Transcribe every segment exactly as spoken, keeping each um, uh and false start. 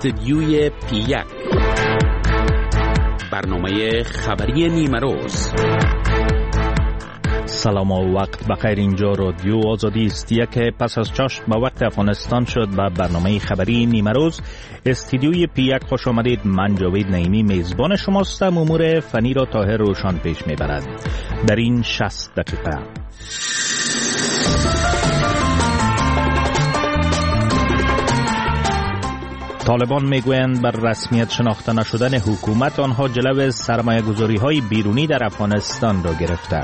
استدیوی پی یک، برنامه خبری نیمه روز. سلام و وقت بخیر. اینجا رادیو آزادی است که پس از چاشت به وقت افغانستان شد به برنامه خبری نیمه روز استدیوی پی یک خوش آمدید. من جاوید نعیمی میزبان شماستم. امور فنی را طاهر روشان پیش میبرد. در این شصت دقیقه طالبان میگویند بر رسمیت شناخته نشدن حکومت آنها جلو سرمایه گذاری های بیرونی در افغانستان را گرفته.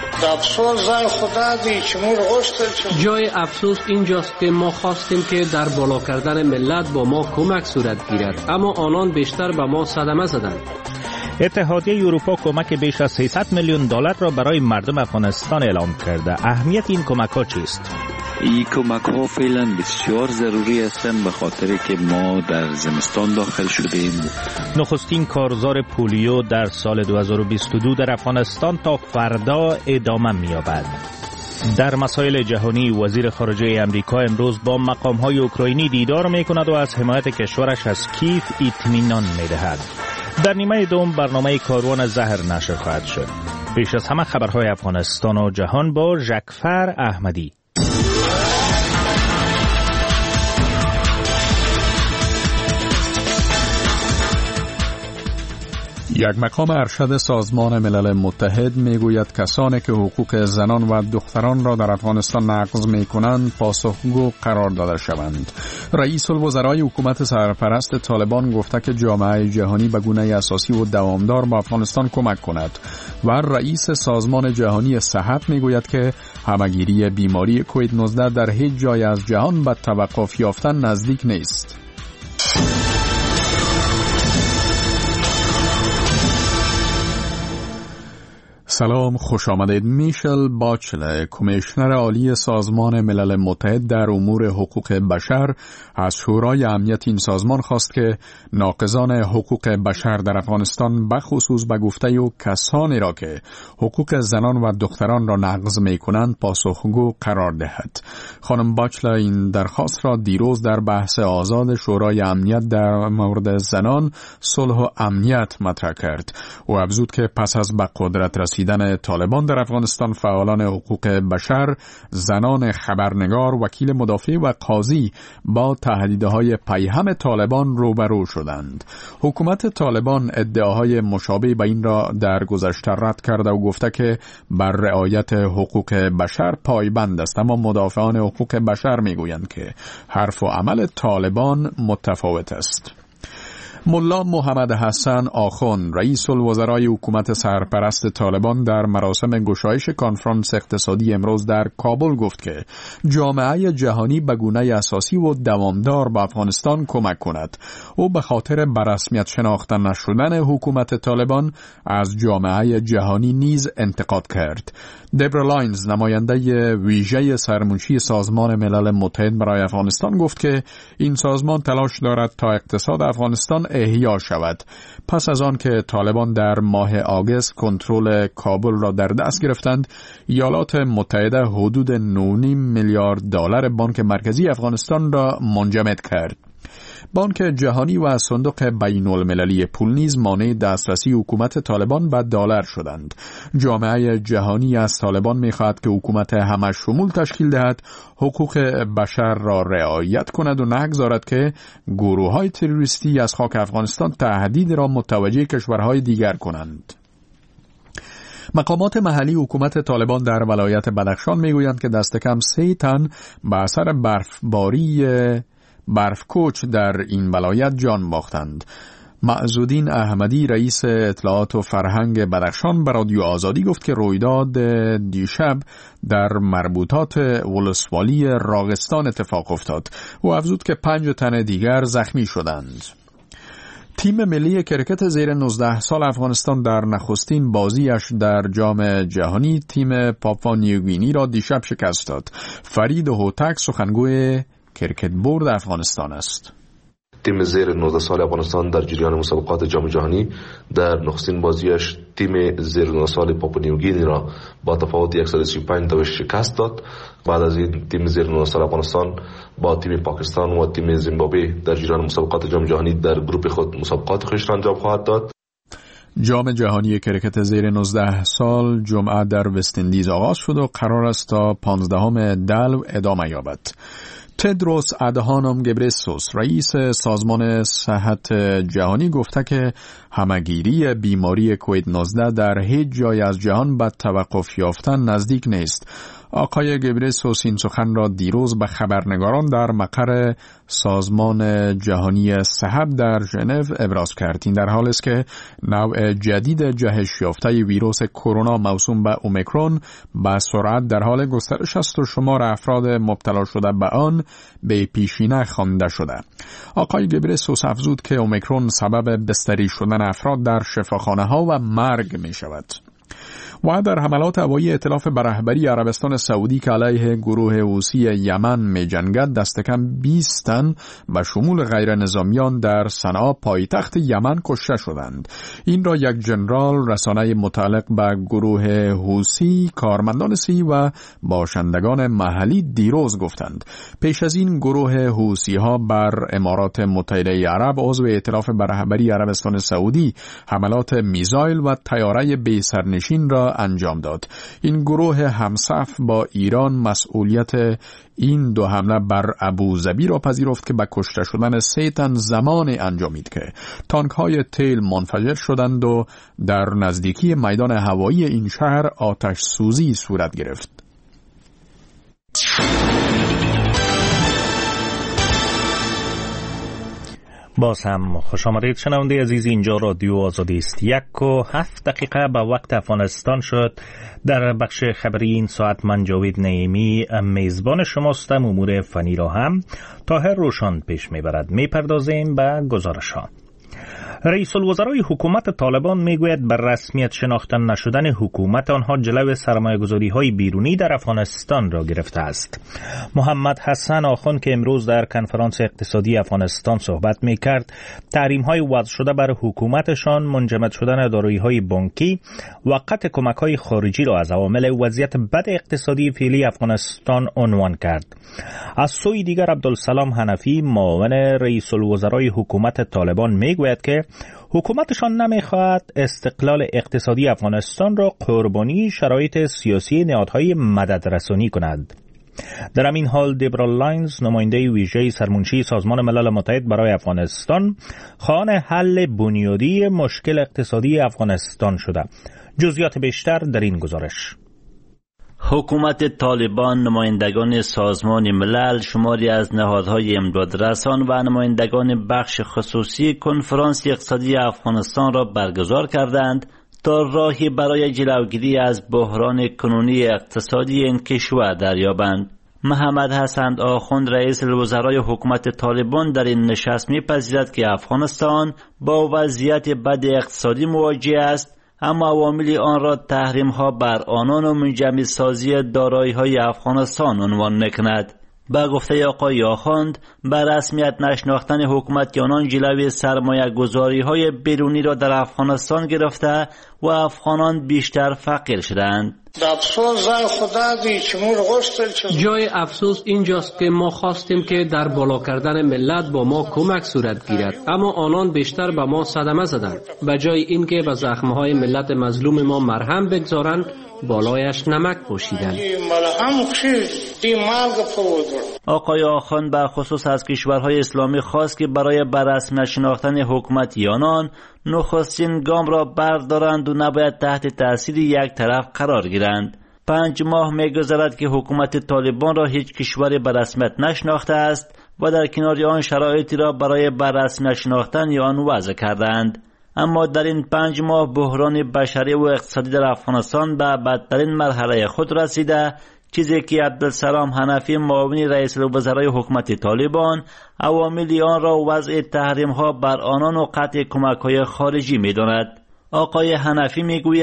جای افسوس اینجاست که ما خواستیم که در بالا کردن ملت با ما کمک صورت گیرد، اما آنان بیشتر به ما صدمه زدند. اتحادیه اروپا کمک بیش از سیصد میلیون دلار را برای مردم افغانستان اعلام کرده. اهمیت این کمک ها چیست؟ این کمک ها فعلا بسیار ضروری هستند به خاطر که ما در زمستان داخل شدیم. نخستین کارزار پولیو در سال دو هزار و بیست و دو در افغانستان تا فردا ادامه می‌یابد. در مسائل جهانی وزیر خارجه امریکا امروز با مقام‌های اوکراینی دیدار می‌کند و از حمایت کشورش از کیف اطمینان می‌دهد. در نیمه دوم برنامه کاروان زهر نشر خواهد شد. پیش از همه خبرهای افغانستان و جهان با ژکفر احمدی. یک مقام ارشد سازمان ملل متحد میگوید کسانی که حقوق زنان و دختران را در افغانستان نقض میکنند پاسخگو قرار داده شوند. رئیس الوزرای حکومت سرپرست طالبان گفته که جامعه جهانی به گونه اساسی و دوامدار به افغانستان کمک کند و رئیس سازمان جهانی صحت میگوید که همهگیری بیماری کووید نوزده در هیچ جای از جهان به توقف یافتن نزدیک نیست. سلام، خوش آمدید. میشل باچله، کمیشنر عالی سازمان ملل متحد در امور حقوق بشر، از شورای امنیت این سازمان خواست که ناقضان حقوق بشر در افغانستان بخصوص به گفته او کسانی را که حقوق زنان و دختران را نقض می‌کنند پاسخگو قرار دهد. خانم باچله این درخواست را دیروز در بحث آزاد شورای امنیت در مورد زنان، صلح و امنیت مطرح کرد. او افزود که پس از به قدرت رسیدن طالبان در افغانستان فعالان حقوق بشر، زنان خبرنگار، وکیل مدافع و قاضی با تهدیدهای پیهم طالبان روبرو شدند. حکومت طالبان ادعاهای مشابه به این را در گذشته رد کرده و گفته که بر رعایت حقوق بشر پایبند است، اما مدافعان حقوق بشر میگویند که حرف و عمل طالبان متفاوت است. ملا محمد حسن آخوند، رئیس الوزرای حکومت سرپرست طالبان، در مراسم گشایش کنفرانس اقتصادی امروز در کابل گفت که جامعه جهانی به گونه اساسی و دوامدار به افغانستان کمک کند. او به خاطر به رسمیت شناخته نشدن حکومت طالبان از جامعه جهانی نیز انتقاد کرد. دبرا لاینز، نماینده ویژه سرمنشی سازمان ملل متحد برای افغانستان، گفت که این سازمان تلاش دارد تا اقتصاد افغانستان احیا شود. پس از آن که طالبان در ماه آگوست کنترل کابل را در دست گرفتند، ایالات متحده حدود نه و نیم میلیارد دلار بانک مرکزی افغانستان را منجمد کرد. بانک جهانی و صندوق بین المللی پول نیز مانع دسترسی حکومت طالبان به دلار شدند. جامعه جهانی از طالبان می‌خواهد که حکومت همه شمول تشکیل دهد، حقوق بشر را رعایت کند و نگذارد که گروه‌های تروریستی از خاک افغانستان تهدید را متوجه کشورهای دیگر کنند. مقامات محلی حکومت طالبان در ولایت بدخشان میگویند که دست کم سه تن به اثر برفباری برفکوچ در این ولایت جان باختند. معزودین احمدی، رئیس اطلاعات و فرهنگ بدخشان، به رادیو آزادی گفت که رویداد دیشب در مربوطات ولسوالی راغستان اتفاق افتاد. او افزود که پنج تن دیگر زخمی شدند. تیم ملی کرکت زیر نوزده سال افغانستان در نخستین بازیش در جام جهانی تیم پاپوا نیوگینی را دیشب شکست داد. فرید هوتک، سخنگوی کرکت بورد افغانستان است. تیم زیر نوزده سال افغانستان در جریان مسابقات جام جهانی در نخستین بازیش تیم زیر نوزده سال پاپو نیوگینی را با تفاوت صد و سی و پنج تا شکست داد. بعد از این تیم زیر نوزده سال افغانستان با تیم پاکستان و تیم زیمبابوه در جریان مسابقات جام جهانی در گروه خود مسابقات خود را انجام خواهد داد. جام جهانی کرکت زیر نوزده سال جمعه در وست اندیز آغاز شد و قرار است تا پانزدهم دلو ادامه یابد. تدروس ادهانوم گبرسوس رئیس سازمان صحت جهانی گفته که همگیری بیماری کووید نوزده در هیچ جای از جهان به توقف یافتن نزدیک نیست. آقای گبرسوس این سخن را دیروز به خبرنگاران در مقر سازمان جهانی صحت در ژنو ابراز کرد. این در حالی است که نوع جدید جهش یافته ویروس کرونا موسوم به اومیکرون به سرعت در حال گسترش است و شمار افراد مبتلا شده به آن به پیشینه خوانده شده. آقای گبرسوس افزود که اومیکرون سبب بستری شدن افراد در شفاخانه ها و مرگ می شود. و در حملات هوایی ائتلاف به رهبری عربستان سعودی که علیه گروه حوثی یمن می جنگد دست کم بیست تن به شمول غیر نظامیان در صنعا پایتخت یمن کشته شدند. این را یک ژنرال رسانه متعلق به گروه حوثی، کارمندان سی و باشندگان محلی دیروز گفتند. پیش از این گروه حوثی ها بر امارات متحده عرب عضو ائتلاف به رهبری عربستان سعودی حملات میزایل و طیاره بی سرنشین را انجام داد. این گروه همصف با ایران مسئولیت این دو حمله بر ابوظبی را پذیرفت که به کشته شدن سه تن زمان انجامید که تانک های تیل منفجر شدند و در نزدیکی میدان هوایی این شهر آتش سوزی صورت گرفت. باز هم خوش آمدید شنونده عزیز، اینجا رادیو آزادی است. یک و هفت دقیقه به وقت افغانستان شد. در بخش خبری این ساعت من جاوید نعیمی میزبان شماستم. امور فنی را هم طاهر روشان پیش میبرد. میپردازیم به گزارش ها. رئیس الوزرای حکومت طالبان میگوید بر رسمیت شناختن نشدن حکومت آنها جلو سرمایه‌گذاری های بیرونی در افغانستان را گرفته است. محمد حسن آخوند که امروز در کنفرانس اقتصادی افغانستان صحبت میکرد، تحریم های وضع شده بر حکومتشان، منجمد شدن دارایی های بانکی و قطع کمک های خارجی را از عوامل وضعیت بد اقتصادی فعلی افغانستان عنوان کرد. از سوی دیگر عبدالسلام حنفی معاون رئیس الوزرای حکومت طالبان میگوید که حکومتشان نمیخواهد استقلال اقتصادی افغانستان را قربانی شرایط سیاسی نهادهای مددرسانی کند. در همین حال دبرا لاینز، نماینده ویژه سرمنشی سازمان ملل متحد برای افغانستان، خواهان حل بنیادی مشکل اقتصادی افغانستان شده. جزئیات بیشتر در این گزارش. حکومت طالبان، نمایندگان سازمان ملل، شماری از نهادهای امدادرسان و نمایندگان بخش خصوصی کنفرانس اقتصادی افغانستان را برگزار کردند تا راهی برای جلوگیری از بحران کنونی اقتصادی این کشور دریابند. محمد حسن آخوند، رئیس الوزرای حکومت طالبان، در این نشست می‌پذیرد که افغانستان با وضعیت بد اقتصادی مواجه است، اما عوامل آن را تحریم ها بر آنان و منجمد سازی دارایی های افغانستان عنوان نکند. با گفته آقای آخوند، بر رسمیت نشناختن حکومت آنان جلوی سرمایه گذاری های بیرونی را در افغانستان گرفته و افغانان بیشتر فقیر شدند. جای افسوس اینجاست که ما خواستیم که در بالا کردن ملت با ما کمک صورت گیرد، اما آنان بیشتر به ما صدمه زدند. به جای اینکه به زخمهای ملت مظلوم ما مرهم بگذارند، بالایش نمک پوشیدند. آقای آخوند به خصوص از کشورهای اسلامی خواست که برای بررسمی شناختن حکومت آنان نخستین گام را بردارند و نباید تحت تاثیر یک طرف قرار گیرند. پنج ماه می‌گذرد که حکومت طالبان را هیچ کشوری به رسمیت نشناخته است و در کنار آن شرایطی را برای بررسمی شناختن آن وضع کردند. اما در این پنج ماه بحران بشری و اقتصادی در افغانستان به بدترین مرحله خود رسیده، چیزی که عبدالسلام حنفی، معاون رئیس الوزرای حکومت طالبان، عوامل آن را وضع تحریم ها بر آنان و قطع کمک های خارجی می داند. آقای حنفی می گوید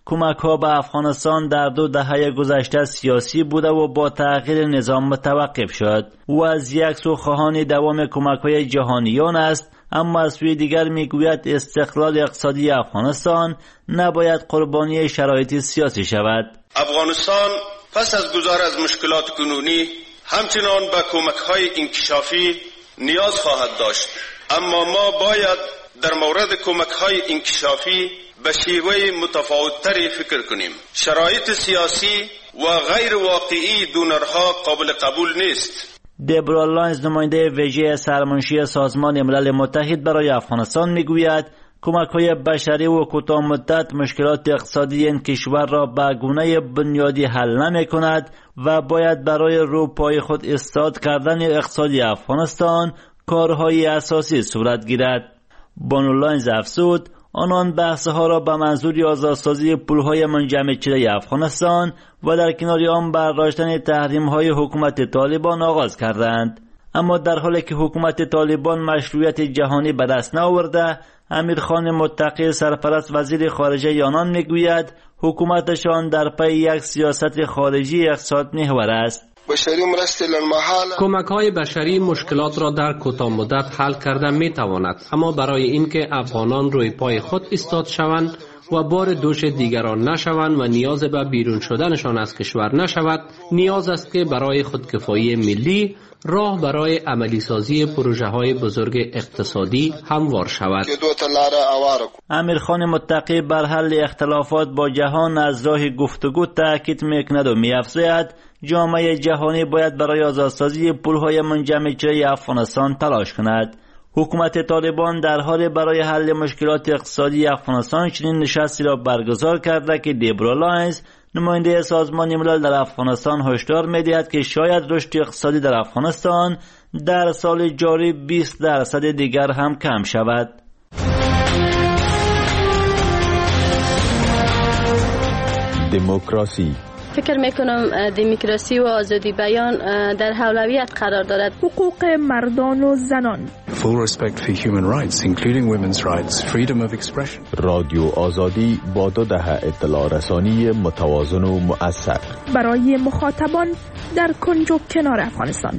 کمک ها به افغانستان در دو دهه گذشته سیاسی بوده و با تغییر نظام متوقف شد و از یک سو خواهان دوام کمک های جهانیان است، اما از سوی دیگر میگوید استقلال اقتصادی افغانستان نباید قربانی شرایط سیاسی شود. افغانستان پس از گذر از مشکلات کنونی همچنان به کمک های انکشافی نیاز خواهد داشت، اما ما باید در مورد کمک های انکشافی به شیوه متفاوت‌تری فکر کنیم. شرایط سیاسی و غیر واقعی دونرها قابل قبول نیست. دبرا لاینز، نماینده ویژه سرمنشی سازمان ملل متحد برای افغانستان، میگوید کمک‌های بشری و کوتاه مدت مشکلات اقتصادی این کشور را به گونه بنیادی حل نمی‌کند و باید برای روپای خود استاد کردن اقتصادی افغانستان کارهای اساسی صورت گیرد. بانو لاینز افزود آنان بحث‌ها را به منظور آزادسازی پول‌های منجمد شده افغانستان و در کنار آن برداشتن تحریم‌های حکومت طالبان آغاز کردند، اما در حالی که حکومت طالبان مشروعیت جهانی به دست نآورده، امیرخان متقی سرپرست وزیر خارجه آنان میگوید حکومتشان در پی یک سیاست خارجی اقتصاد محور است. کمک های بشری مشکلات را در کوتاه مدت حل کرده می تواند، اما برای اینکه افغانان روی پای خود ایستاد شوند و بار دوش دیگران نشوند و نیاز به بیرون شدنشان از کشور نشود، نیاز است که برای خودکفایی ملی راه برای عملی سازی پروژه های بزرگ اقتصادی هموار شود. امیرخان متقی بر حل اختلافات با جهان از راه گفتگو تاکید میکند و می‌افزاید جامعه جهانی باید برای آزادسازی پول‌های منجمد شده افغانستان تلاش کند. حکومت طالبان در حال برای حل مشکلات اقتصادی افغانستان چنین نشستی را برگزار کرده که دبرا لاینز، نماینده سازمان ملل در افغانستان، هشدار می‌دهد که شاید رشد اقتصادی در افغانستان در سال جاری بیست درصد دیگر هم کم شود. دموکراسی. فکر میکنم دموکراسی و آزادی بیان در اولویت قرار دارد. حقوق مردان و زنان. Full respect for human rights, including women's rights, freedom of expression. رادیو آزادی با دو دهه اطلاع رسانی متوازن و مؤثر برای مخاطبان در کنج و کنار افغانستان.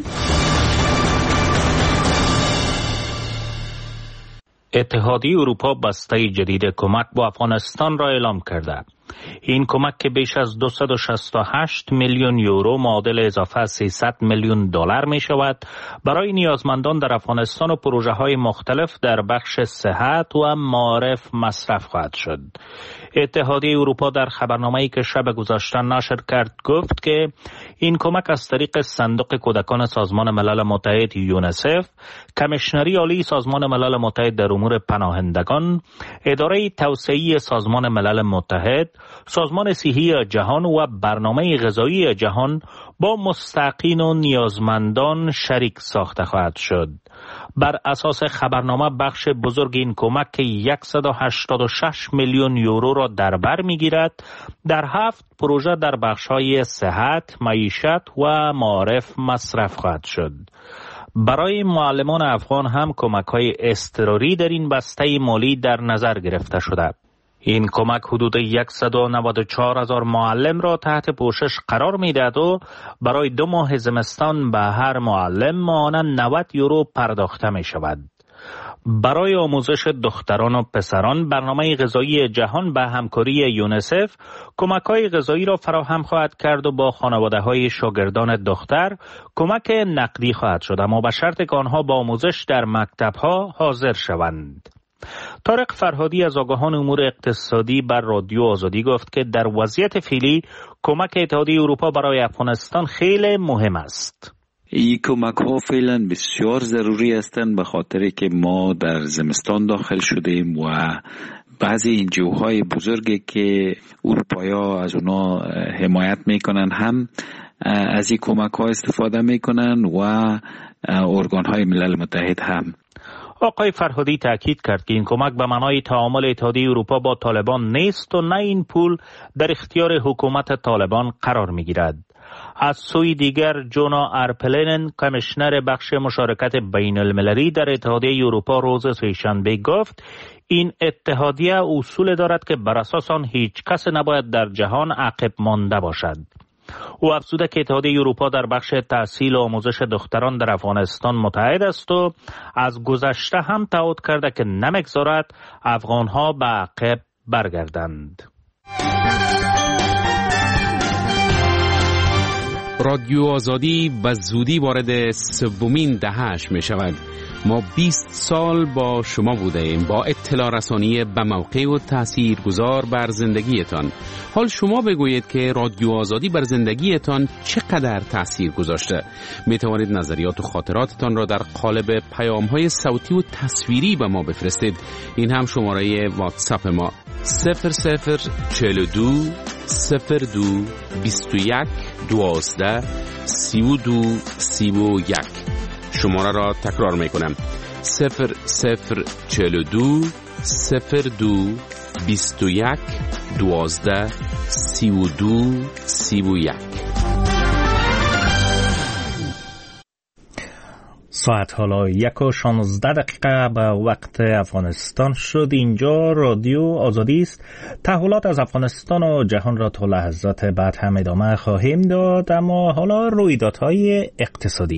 اتحادیه اروپا بسته جدید کمک با افغانستان را اعلام کرده. این کمک که بیش از دویست و شصت و هشت میلیون یورو معادل اضافه سیصد میلیون دلار می شود برای نیازمندان در افغانستان و پروژه های مختلف در بخش صحت و معارف مصرف خواهد شد. اتحادیه اروپا در خبرنامه‌ای که شب گذشته نشر کرد گفت که این کمک از طریق صندوق کودکان سازمان ملل متحد یونسف، کمیشنری عالی سازمان ملل متحد در امور پناهندگان، اداره توسعه‌ای سازمان ملل متحد، سازمان صحی جهان و برنامه غذایی جهان با مستحقین و نیازمندان شریک ساخته خواهد شد. بر اساس خبرنامه بخش بزرگ این کمک که صد و هشتاد و شش میلیون یورو را در بر میگیرد در هفت پروژه در بخش‌های صحت، معیشت و معارف مصرف خواهد شد. برای معلمان افغان هم کمک‌های اضطراری در این بسته مالی در نظر گرفته شده. این کمک حدود صد و نود و چهار هزار معلم را تحت پوشش قرار می‌دهد و برای دو ماه زمستان به هر معلم ماهانه نود یورو پرداخته می‌شود. برای آموزش دختران و پسران، برنامه غذایی جهان به همکاری یونسف کمک‌های غذایی را فراهم خواهد کرد و با خانواده‌های شاگردان دختر کمک نقدی خواهد شد، اما به شرط که آنها با آموزش در مکتب‌ها حاضر شوند. طارق فرهادی از آگاهان امور اقتصادی بر رادیو آزادی گفت که در وضعیت فعلی کمک اتحادیه اروپا برای افغانستان خیلی مهم است. این کمک ها فعلا بسیار ضروری هستند به خاطر که ما در زمستان داخل شدیم و بعضی این جوهای بزرگی که اروپایی ها از اونا حمایت میکنن هم از این کمک ها استفاده میکنن و ارگان های ملل متحد هم. آقای فرهادی تاکید کرد که این کمک به معنای تعامل اتحادیه اروپا با طالبان نیست و نه این پول در اختیار حکومت طالبان قرار میگیرد. از سوی دیگر جونا ارپلینن کمیشنر بخش مشارکت بین المللی در اتحادیه اروپا روز سه‌شنبه گفت این اتحادیه اصول دارد که بر اساس آن هیچ کس نباید در جهان عقب مانده باشد. او افزوده که اتحادیه اروپا در بخش تحصیل و آموزش دختران در افغانستان متحد است و از گذشته هم تعهد کرده که نمیگذارد افغانها به عقب برگردند. رادیو آزادی به زودی وارد سومین دهه‌اش می شود. ما بیست سال با شما بوده ایم با اطلاع رسانی به موقع و تأثیر گذار بر زندگیتان. حال شما بگویید که رادیو آزادی بر زندگیتان چقدر تأثیر گذاشته. می توانید نظریات و خاطراتتان را در قالب پیام‌های صوتی و تصویری به ما بفرستید. این هم شماره واتساپ ما صفر صفر چهل و دو صفر دو بیست و یک دوازده سی و دو سی و یک. شماره را تکرار می کنم صفر صفر چهل و دو صفر دو بیست و یک دوازده سی و دو سی و یک. ساعت حالا یک و شانزده دقیقه به وقت افغانستان شد. اینجا رادیو آزادی است. تحولات از افغانستان و جهان را تا لحظات بعد هم ادامه خواهیم داد، اما حالا رویدادهای اقتصادی.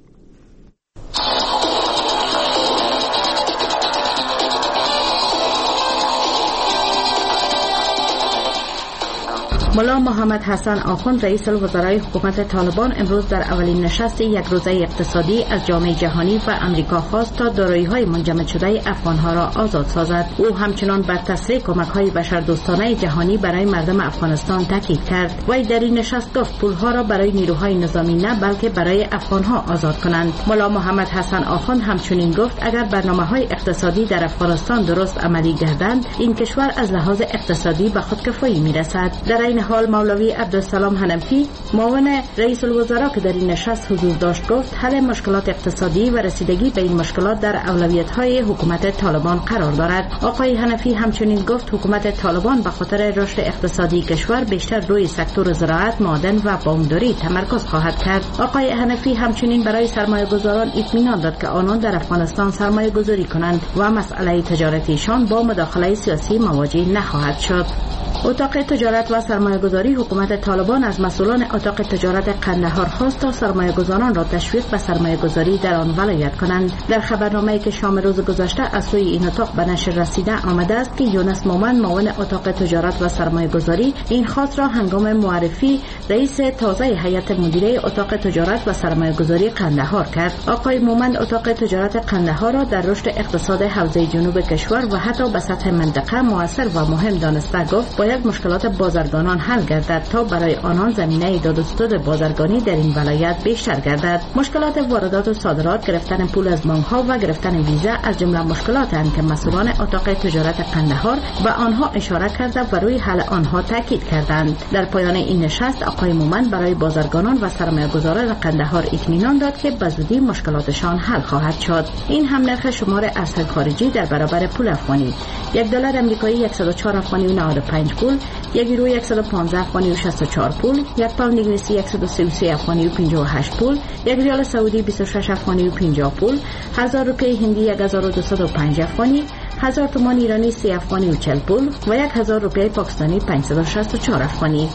ملا محمد حسن آخوند رئیس الوزرای حکومت طالبان امروز در اولین نشست یک روزه اقتصادی از جامعه جهانی و امریکا خواست تا دارایی‌های منجمد شده افغان‌ها را آزاد سازد. او همچنان بر تسریع کمک‌های بشردوستانه جهانی برای مردم افغانستان تاکید کرد. وی در این نشست گفت پول‌ها را برای نیروهای نظامی نه بلکه برای افغان‌ها آزاد کنند. ملا محمد حسن آخوند همچنین گفت اگر برنامه‌های اقتصادی در افغانستان درست عملی گردند این کشور از لحاظ اقتصادی به خودکفایی می‌رسد. در این حال مولوی عبدالسلام حنفی معاون رئیس الوزراء که در این نشست حضور داشت گفت حل مشکلات اقتصادی و رسیدگی به این مشکلات در اولویت‌های حکومت طالبان قرار دارد. آقای حنفی همچنین گفت حکومت طالبان به خاطر رشد اقتصادی کشور بیشتر روی سکتور زراعت، معدن و بانکداری تمرکز خواهد کرد. آقای حنفی همچنین برای سرمایه‌گذاران اطمینان داد که آنان در افغانستان سرمایه‌گذاری کنند و مسئله تجارتیشان با مداخله سیاسی مواجه نخواهد شد. اتاق تجارت و سرمایه‌گذاری حکومت طالبان از مسئولان اتاق تجارت قندهار خواست تا سرمایه‌گذاران را تشویق به سرمایه‌گذاری در آن ولایت کنند. در خبرنامه‌ای که شام روز گذشته از سوی این اتاق به نشر رسیده آمده است که یونس مومن معاون اتاق تجارت و سرمایه‌گذاری این خواست را هنگام معرفی رئیس تازه هیئت مدیره اتاق تجارت و سرمایه‌گذاری قندهار کرد. آقای مومن اتاق تجارت قندهار را در رشد اقتصاد حوزه جنوب کشور و حتی به سطح منطقه موثر و مهم دانسته گفت باید مشکلات بازرگانان حل گردد تا برای آنان زمینه داد و ستد بازرگانی در این ولایت بیشتر گردد. مشکلات واردات و صادرات، گرفتن پول از بانک‌ها و گرفتن ویزا از جمله مشکلاتند که مسئولان اتاق تجارت قندهار به آنها اشاره کرده و روی حل آنها تاکید کردند. در پایان این نشست آقای مومن برای بازرگانان و سرمایه‌گذاران قندهار اطمینان داد که به زودی مشکلاتشان حل خواهد شد. این هم نرخ شمار ارز خارجی در برابر پول افغانی: یک دلار آمریکایی صد و چهار افغانی و نود و پنج پول، یک یورو صد و پانزده افغانی و شصت و چهار پول، یک پوند انگلیسی صد و سی و سه افغانی و پنجاه و هشت پول، یک ریال سعودی بیست و شش افغانی و پنجاه پول، هزار روپیه هندی یک هزار و دویست و پنج افغانی، هزار تومان ایرانی سه افغانی و چهل پول و یک هزار روپیه پاکستانی پانصد و شصت و چهار افغانی.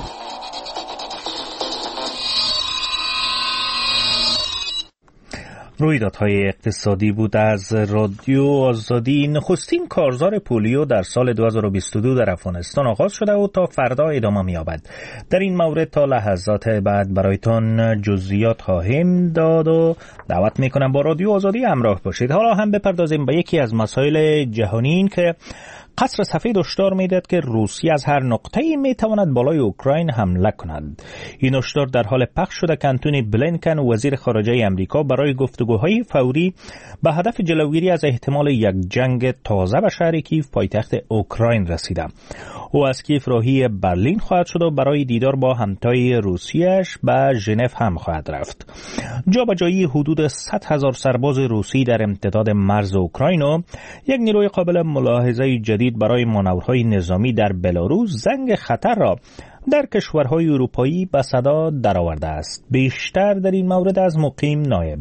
رویدادهای اقتصادی بود از رادیو آزادی. نخستین کارزار پولیو در سال دو هزار و بیست و دو در افغانستان آغاز شده و تا فردا ادامه می‌یابد. در این مورد تا لحظات بعد برایتان جزئیات خواهیم داد و دعوت می‌کنم با رادیو آزادی همراه باشید. حالا هم بپردازیم به یکی از مسائل جهانی که قصر سفید هشدار می‌دهد که روسیه از هر نقطه‌ای می‌تواند بالای اوکراین حمله کند. این هشدار در حال پخش شده که انتونی بلینکن وزیر خارجه آمریکا برای گفتگوهای فوری به هدف جلوگیری از احتمال یک جنگ تازه به شهر کیف پایتخت اوکراین رسیده. او از کیف راهی برلین خواهد شد و برای دیدار با همتای روسیه‌اش به ژنو هم خواهد رفت. جابجایی حدود صد هزار سرباز روسی در امتداد مرز اوکراین و یک نیروی قابل ملاحظه جدید برای مانورهای نظامی در بلاروس زنگ خطر را در کشورهای اروپایی به صدا درآورده است. بیشتر در این مورد از مقیم نایب.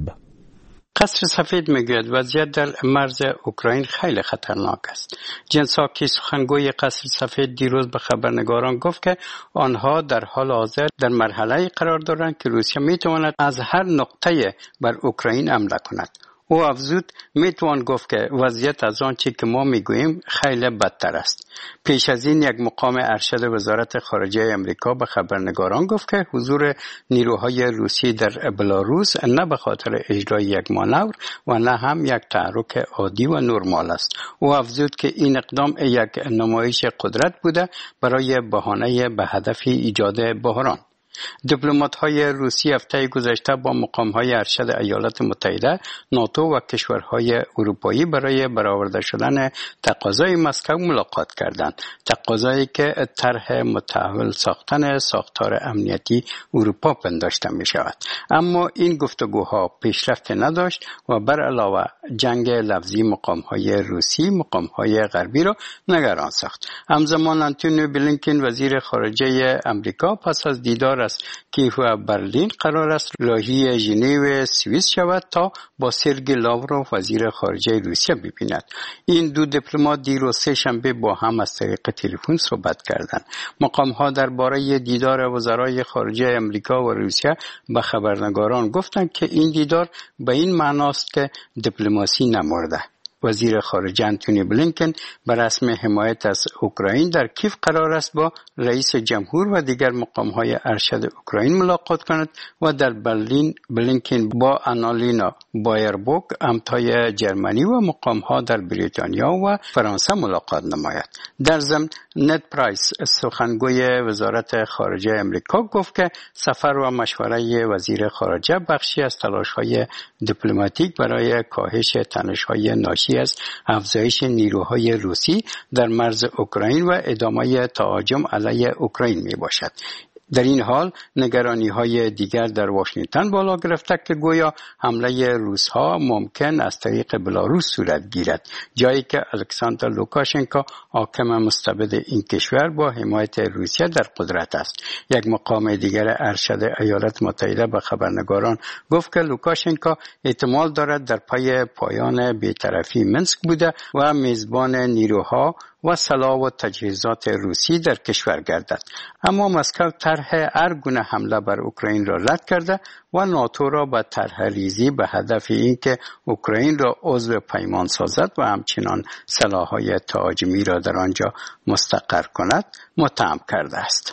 قصر سفید میگوید وضعیت در مرز اوکراین خیلی خطرناک است. جن ساکی سخنگوی قصر سفید دیروز به خبرنگاران گفت که آنها در حال حاضر در مرحله قرار دارند که روسیه میتواند از هر نقطه بر اوکراین حمله کند. او افزود میتوان گفت که وضعیت از آنچه که ما میگوییم خیلی بدتر است. پیش از این یک مقام ارشد وزارت خارجه امریکا به خبرنگاران گفت که حضور نیروهای روسی در بلاروس نه به خاطر اجرای یک مانور و نه هم یک تحرک عادی و نرمال است. او افزود که این اقدام یک نمایش قدرت بوده برای بهانه به هدف ایجاد بحران. دیپلمات‌های روسی هفته گذشته با مقام‌های ارشد ایالات متحده، ناتو و کشورهای اروپایی برای برآورده شدن تقاضای مسکو ملاقات کردند. تقاضایی که طرح متحول ساختن ساختار امنیتی اروپا پنداشته می‌شود. اما این گفتگوها پیشرفت نداشت و بر علاوه جنگ لفظی مقام‌های روسی مقام‌های غربی را نگران ساخت. همزمان آنتونی بلینکن وزیر خارجه امریکا پس از دیدار کیف و برلین قرار است راهی ژنو سوئیس شود تا با سرگئی لاوروف وزیر خارجه روسیه ببیند. این دو دیپلمات دیروز سه شنبه با هم از طریق تلفن صحبت کردند. مقام‌ها درباره دیدار وزرای خارجه امریکا و روسیه به خبرنگاران گفتند که این دیدار به این معناست که دیپلماسی نمرده. وزیر خارجه آنتونی بلینکن به رسم حمایت از اوکراین در کیف قرار است با رئیس جمهور و دیگر مقام‌های ارشد اوکراین ملاقات کند و در برلین بلینکن با آنالینا بایربوک همتای جرمنی و مقام‌ها در بریتانیا و فرانسه ملاقات نماید. در ضمن نت پرایس سخنگوی وزارت خارجه امریکا گفت که سفر و مشوره وزیر خارجه بخشی از تلاش‌های دیپلماتیک برای کاهش تنش‌های ناشی از افزایش نیروهای روسی در مرز اوکراین و ادامه تهاجم علیه اوکراین می باشد. در این حال نگرانی‌های دیگر در واشنگتن بالا گرفته که گویا حمله روس‌ها ممکن از طریق بلاروس صورت گیرد، جایی که الکساندر لوکاشنکو حاکم مستبد این کشور با حمایت روسیه در قدرت است. یک مقام دیگر ارشد ایالات متحده به خبرنگاران گفت که لوکاشنکو احتمال دارد در پای پایان بی‌طرفی منسک بوده و میزبان نیروها و سلاح و تجهیزات روسی در کشور گردد. اما مسکو طرح هر گونه حمله بر اوکراین را رد کرده و ناتو را به طرح ریزی به هدف اینکه اوکراین را عضو پیمان سازد و همچنان سلاح‌های تهاجمی را در آنجا مستقر کند متهم کرده است.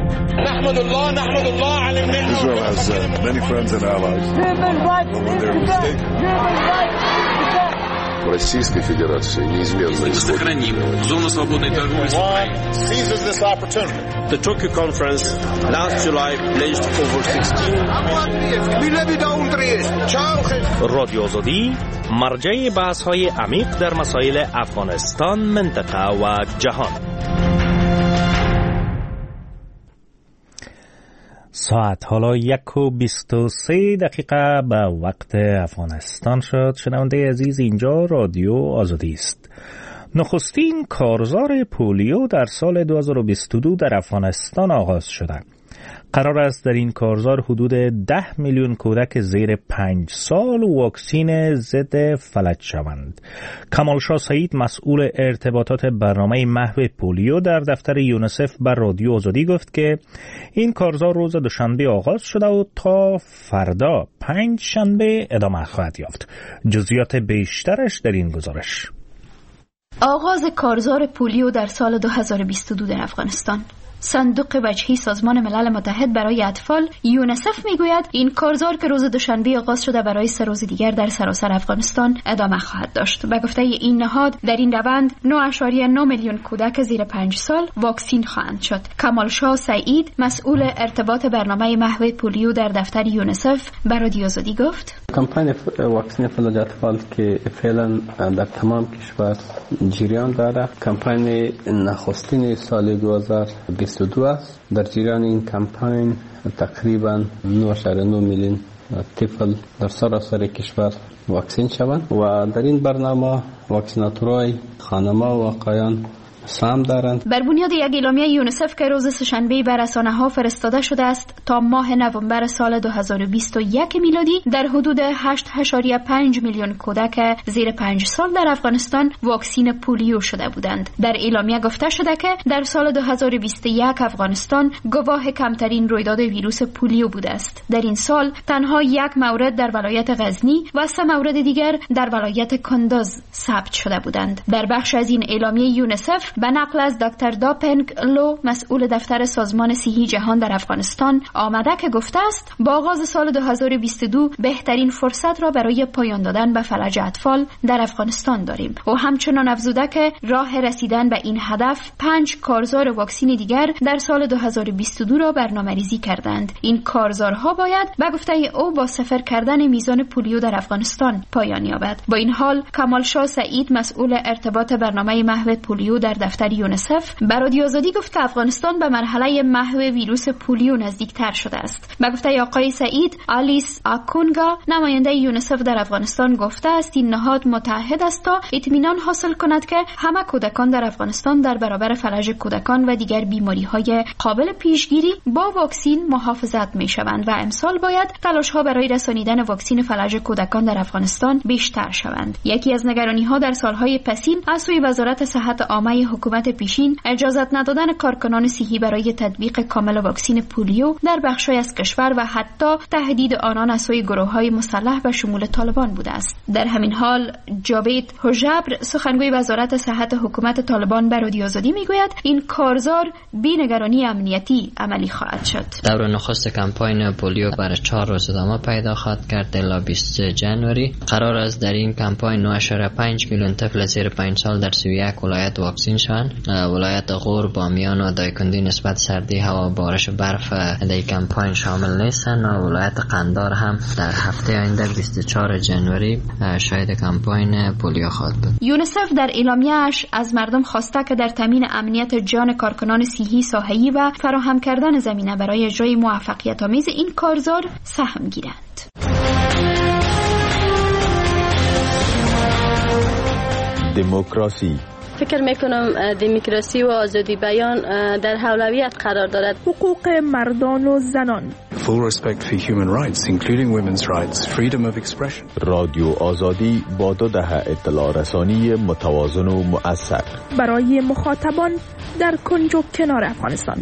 نحمد الله نحمد الله على النعمة. Israel has uh, many friends and allies. Российской Федерации неизменно сохраним зону свободной торговли с Украиной. Seizes this opportunity. The Tokyo conference last July pledged over sixteen. رادیو آزادی مرجع بحث‌های عمیق در مسائل افغانستان، منطقه و جهان. ساعت حالا یک و بیست و سه دقیقه به وقت افغانستان شد. شنونده عزیز، اینجا رادیو آزادی است. نخستین کارزار پولیو در سال دو هزار و بیست و دو در افغانستان آغاز شده. قرار است در این کارزار حدود ده میلیون کودک زیر پنج سال واکسین ضد فلج شوند. کمال شاه سعید مسئول ارتباطات برنامه محو پولیو در دفتر یونیسف بر رادیو آزادی گفت که این کارزار روز دوشنبه آغاز شده و تا فردا پنج شنبه ادامه خواهد یافت. جزئیات بیشترش در این گزارش. آغاز کارزار پولیو در سال دو هزار و بیست و دو در افغانستان. صندوق وجهی سازمان ملل متحد برای اطفال یونسف میگوید این کارزار که روز دوشنبه آغاز شده برای سه روز دیگر در سراسر افغانستان ادامه خواهد داشت. به گفته این نهاد در این روند نه ممیز نه میلیون کودک زیر پنج سال واکسین خواهند شد. کمال شاه سعید مسئول ارتباط برنامه محو پولیو در دفتر یونسف به رادیو آزادی گفت: کمپین واکسین فلج اطفال که فعلا در تمام کشور جریان داره، کمپین نخستین سال دو هزار و بیست و دو است. در جریان این کمپین تقریبا نه ممیز نه میلیون طفل در سراسر کشور واکسین شوند و در این برنامه واکسیناتورهای خانما و آقایان سهم دارند. بر بنیاد یک اعلامیه یونسف که روز سه‌شنبه به رسانه‌ها فرستاده شده است، تا ماه نوامبر سال دو هزار و بیست و یک میلادی در حدود هشت ممیز پنج میلیون کودک زیر پنج سال در افغانستان واکسین پولیو شده بودند. در اعلامیه گفته شده که در سال دو هزار و بیست و یک افغانستان گواه کمترین رویداد ویروس پولیو بوده است. در این سال تنها یک مورد در ولایت غزنی و سه مورد دیگر در ولایت کندوز ثبت شده بودند. در بخش از این اعلامیه یونسف به نقل از دکتر داپنگ لو مسئول دفتر سازمان صحی جهان در افغانستان آمده که گفته است با آغاز سال دو هزار و بیست و دو بهترین فرصت را برای پایان دادن به فلج اطفال در افغانستان داریم و همچنان افزوده که راه رسیدن به این هدف پنج کارزار واکسین دیگر در سال دو هزار و بیست و دو را برنامه‌ریزی کردند. این کارزارها باید به گفته او با صفر کردن میزان پولیو در افغانستان پایان یابد. با این حال کمال شاه سعید مسئول ارتباط برنامه محو پولیو در دفتر یونسف به رادیو آزادی گفت که افغانستان به مرحله محو ویروس پولیو نزدیکتر شده است. به گفته آقای سعید، آلیس آکونگا نماینده یونسف در افغانستان گفته است این نهاد متحد است تا اطمینان حاصل کند که همه کودکان در افغانستان در برابر فلج کودکان و دیگر بیماری‌های قابل پیشگیری با واکسین محافظت می‌شوند و امسال باید تلاش‌ها برای رسانیدن واکسین فلج کودکان در افغانستان بیشتر شوند. یکی از نگرانی‌ها در سال‌های پسین از سوی وزارت صحت عامه حکومت پیشین اجازت ندادن کارکنان صحی برای تطبیق کامل واکسین پولیو در بخش‌های از کشور و حتی تهدید آنان از سوی گروه‌های مسلح به شمول طالبان بوده است. در همین حال جاوید حجبر سخنگوی وزارت صحت حکومت طالبان به رادیو آزادی میگوید این کارزار بی نگرانی امنیتی عملی خواهد شد. دور نخست کمپاین پولیو برای چهار روز ادامه پیدا خواهد کرد. الی بیست ژانویه قرار است در این کمپاین نه ممیز پنج میلیون طفل زیر پنج سال در سی و یک ولایت واکسین شوند. ولایت غور، بامیان و دایکندی نسبت سردی هوا و بارش برف در کمپاین شامل نیستند و ولایت قندار هم در هفته آینده بیست و چهار ژانویه شاهد کمپاین پولیو خواهد بود. یونسف در اعلامیه‌اش از مردم خواسته که در تامین امنیت جان کارکنان صحی ساحه‌ای و فراهم کردن زمینه برای اجرای موفقیت‌آمیز این کارزار سهم گیرند. دموکراسی فکر میکنم دموکراسی و آزادی بیان در اولویت قرار دارد. حقوق مردان و زنان. Full respect for human rights, including women's rights, freedom of expression. رادیو آزادی با دو دهه اطلاع رسانی متوازن و مؤثر برای مخاطبان در کنج و کنار افغانستان.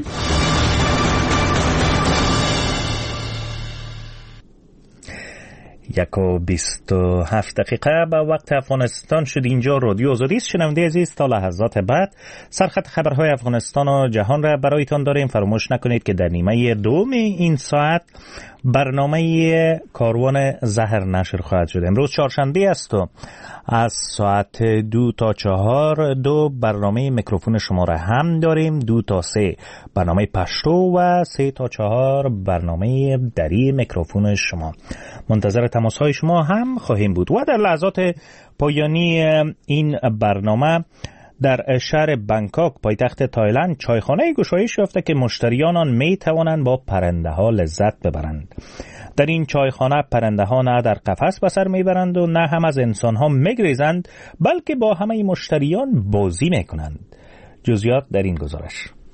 یک و بیست و هفت دقیقه به وقت افغانستان شد. اینجا رادیو آزادی است. شنونده عزیز تا لحظات بعد سرخط خبرهای افغانستان و جهان را برایتان داریم. فراموش نکنید که در نیمه دوم این ساعت برنامه کاروان زهر نشر خواهد شد. امروز چهارشنبه است و از ساعت دو تا چهار دو برنامه میکروفون شما را هم داریم. دو تا سه برنامه پشتو و سه تا چهار برنامه دری میکروفون شما. منتظر تماس های شما هم خواهیم بود. و در لحظات پایانی این برنامه در شهر بانکوک پایتخت تایلند چایخانه گشایش یافته که مشتریان آن می توانند با پرنده ها لذت ببرند. در این چایخانه پرنده ها نه در قفس به سر میبرند و نه هم از انسان ها میگریزند، بلکه با همه مشتریان بازی میکنند. جزئیات در این گزارش.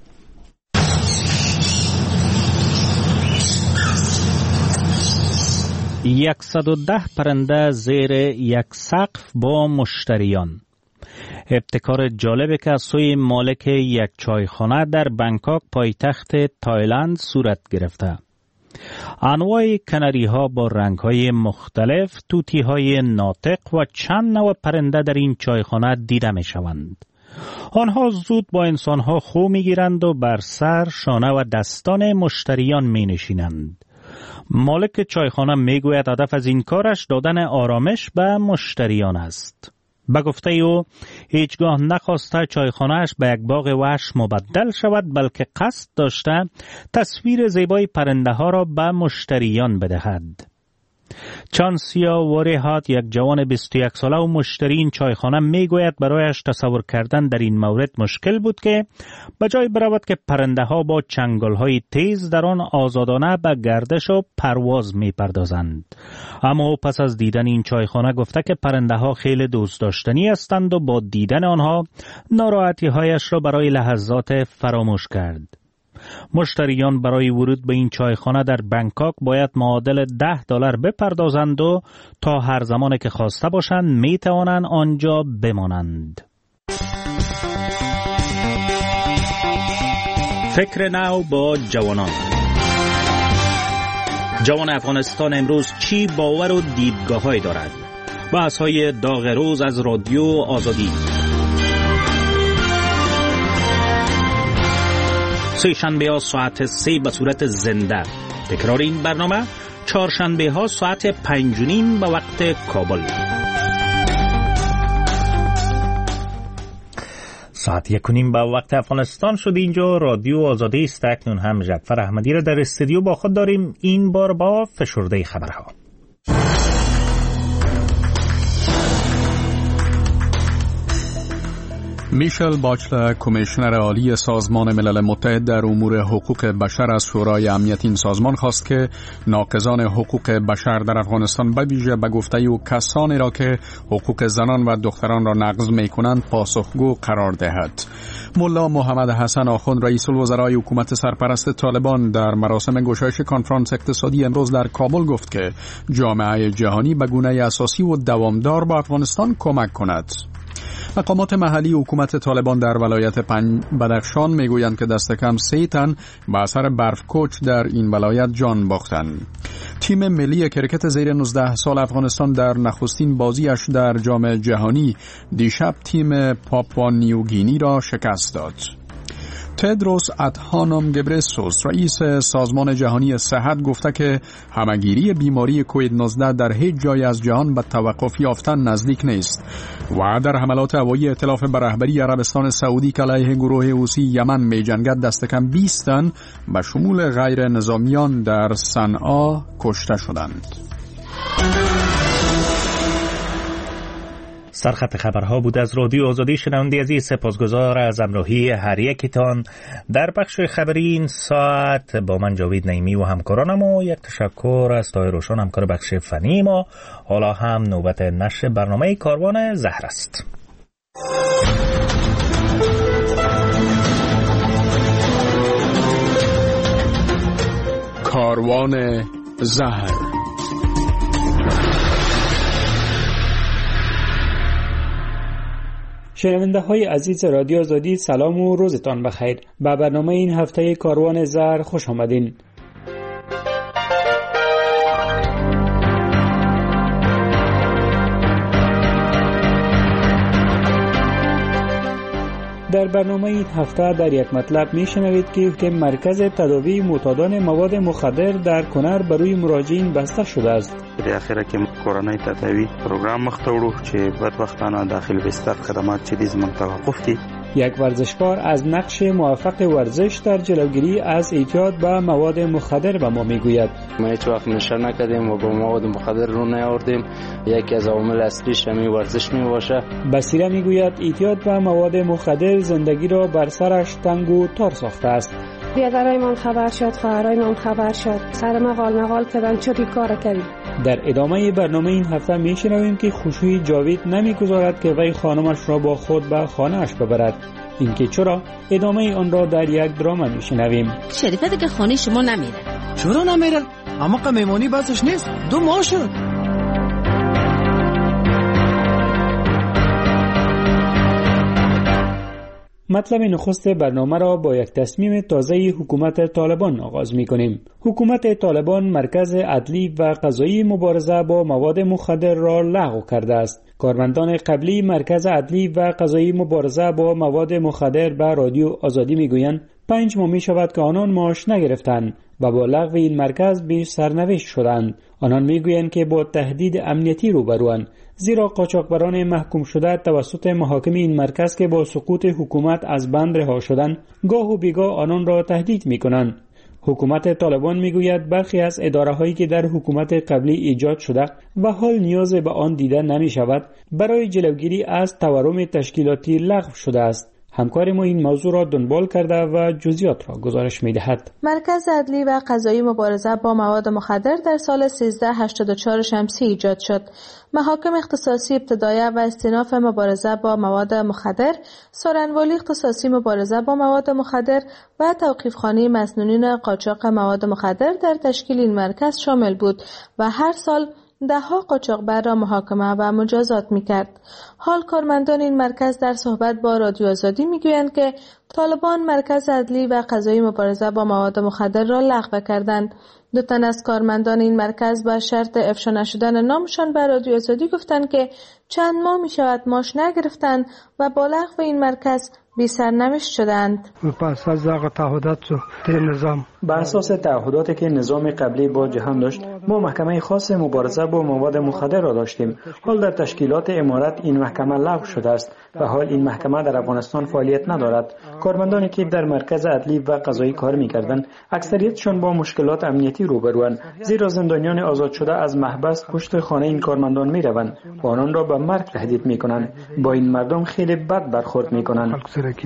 صد و ده پرنده زیر یک سقف با مشتریان. ابتکار جالبی که از سوی مالک یک چایخانه در بانکوک پایتخت تایلند صورت گرفته. انواع کناری ها با رنگ های مختلف، توتی های ناطق و چند نوع پرنده در این چایخانه دیده می شوند. آنها زود با انسانها خو میگیرند و بر سر، شانه و دستان مشتریان می نشینند. مالک چایخانه میگوید هدف از این کارش دادن آرامش به مشتریان است. به گفته او هیچگاه نخواسته چایخانه‌اش به یک باغ وحش مبدل شود، بلکه قصد داشته تصویر زیبای پرنده ها را به مشتریان بدهد. چانسیا وریهات، یک جوان بیست و یک ساله و مشتری این چایخانه، میگوید برایش تصور کردن در این مورد مشکل بود که بجای برود که پرنده ها با چنگال های تیز در آن آزادانه به گردش و پرواز می پردازند. اما پس از دیدن این چایخانه گفته که پرنده ها خیلی دوست داشتنی هستند و با دیدن آنها ناراحتی هایش را برای لحظات فراموش کرد. مشتریان برای ورود به این چایخانه در بنکاک باید معادل ده دلار بپردازند و تا هر زمان که خواسته باشند می توانند آنجا بمانند. فکر نو با جوانان. جوان افغانستان امروز چی باور و دیدگاه‌هایی دارد؟ بحث‌های داغ روز از رادیو آزادی. سه شنبه ها ساعت سه به صورت زنده. تکرار این برنامه چهارشنبه ها ساعت پنج و نیم به وقت کابل. ساعت یک و نیم به وقت افغانستان شد. اینجا رادیو آزادی است. اکنون هم جعفر احمدی را در استودیو با خود داریم، این بار با فشرده خبرها. میشل باچلر، کمیشنر عالی سازمان ملل متحد در امور حقوق بشر، از شورای امنیت این سازمان خواست که ناقضان حقوق بشر در افغانستان به ویژه به گفته او کسانی را که حقوق زنان و دختران را نقض می‌کنند پاسخگو قرار دهد. ملا محمد حسن آخوند، رئیس الوزرای حکومت سرپرست طالبان، در مراسم گشایش کنفرانس اقتصادی امروز در کابل گفت که جامعه جهانی به گونه اساسی و دوامدار با افغانستان کمک کند. مقامات محلی حکومت طالبان در ولایت بدخشان میگویند که دست کم سه تن به اثر برفکوچ در این ولایت جان باختند. تیم ملی کرکت زیر نوزده سال افغانستان در نخستین بازیش در جام جهانی دیشب تیم پاپوا نیوگینی را شکست داد. تدروس ادهانوم گبرسوس، رئیس سازمان جهانی صحت، گفته که همهگیری بیماری کووید نوزده در هیچ جای از جهان به توقف یافتن نزدیک نیست و در حملات هوایی ائتلاف به رهبری عربستان سعودی که علیه گروه حوثی یمن می‌جنگد دست کم بیست تن به شمول غیر نظامیان در صنعا کشته شدند. سرخط خبرها بود از رادیو آزادی. شنونده عزیز، سپاسگزار از همراهی هر یکیتان در بخش خبری این ساعت. با من جاوید نعیمی و همکارانم و یک تشکر از طاهر روشن، همکار بخش فنی ما. حالا هم نوبت نشر برنامه کاروان زهر است. کاروان زهر. شنونده های عزیز رادیو آزادی، سلام و روزتان بخیر. به برنامه این هفته کاروان زهر خوش آمدین. در برنامه این هفته در یک مطلب میشنوید که که مرکز تداوی معتادان مواد مخدر در کنر برای مراجعین بسته شده است. در اخیره که کورانای تداوی پروگرام مختوړو چې بدبختانه داخل بستر خدمات چې دیز توقف دي. یک ورزشکار از نقش موفق ورزش در جلوگیری از اعتیاد به مواد مخدر به ما میگوید. ما هیچ وقت نشه نکردیم و با مواد مخدر رو نیاوردیم. یکی از عوامل اصلیش همین ورزش می باشه. بصیره میگوید اعتیاد به مواد مخدر زندگی را بر سرش تنگ و تار ساخته است. بیادرایمان خبر شد، خواهرایمان خبر شد، سر مقال مقال کردن چطوری کار کردیم. در ادامه برنامه این هفته میشنویم که خوشوی جاوید نمیگذارد که وی خانمش را با خود به خانه‌اش ببرد. اینکه چرا؟ ادامه آن را در یک دراما میشنویم. شریفه دیگه خانه شما نمیره. چرا نمیره؟ اما که میمونی بسش نیست. دو ماه شد. مطلب نخست برنامه را با یک تصمیم تازه حکومت طالبان آغاز می کنیم. حکومت طالبان مرکز عدلی و قضایی مبارزه با مواد مخدر را لغو کرده است. کارمندان قبلی مرکز عدلی و قضایی مبارزه با مواد مخدر به رادیو آزادی می گویند پنج ماه می شود که آنان معاش نگرفتند و با لغو این مرکز به سرنوشت شدند. آنان می گویند که با تهدید امنیتی روبروند، زیرا قاچاقبران محکوم شده توسط محاکم این مرکز که با سقوط حکومت از بند رها شدند گاه و بیگاه آنان را تهدید می کنند. حکومت طالبان می گوید برخی از اداره هایی که در حکومت قبلی ایجاد شده و حال نیاز به آن دیده نمی شود برای جلوگیری از تورم تشکیلاتی لغو شده است. همکار ما این موضوع را دنبال کرده و جزئیات را گزارش می دهد. مرکز عدلی و قضایی مبارزه با مواد مخدر در سال سیزده هشتاد و چهار شمسی ایجاد شد. محاکم اختصاصی ابتدایه و استیناف مبارزه با مواد مخدر، سارنوالی اختصاصی مبارزه با مواد مخدر و توقیفخانه مسنونین قاچاق مواد مخدر در تشکیل این مرکز شامل بود و هر سال ده ها قاچاقبر را محاکمه و مجازات می‌کرد. حال کارمندان این مرکز در صحبت با رادیو آزادی می‌گویند که طالبان مرکز عدلی و قضایی مبارزه با مواد مخدر را لغو کردند. دو تن از کارمندان این مرکز با شرط افشا نشدن نامشان به رادیو آزادی گفتند که چند ماه می‌شود معاش نگرفتند و با لغو این مرکز بی سرنوشت شدند. بر اساس تعهداتی که نظام قبلی با جهان داشت، ما محکمه خاص مبارزه با مواد مخدر را داشتیم. حال در تشکیلات امارت این محکمه لغو شده است و حال این محکمه در افغانستان فعالیت ندارد. کارمندانی که در مرکز عدلی و قضایی کار می‌کردند، اکثریتشان با مشکلات امنیتی روبروند، زیرا زندانیان آزاد شده از محبس پشت خانه این کارمندان می‌روند و آنان را به مرگ تهدید می‌کنند. با این مردم خیلی بد برخورد می‌کنند.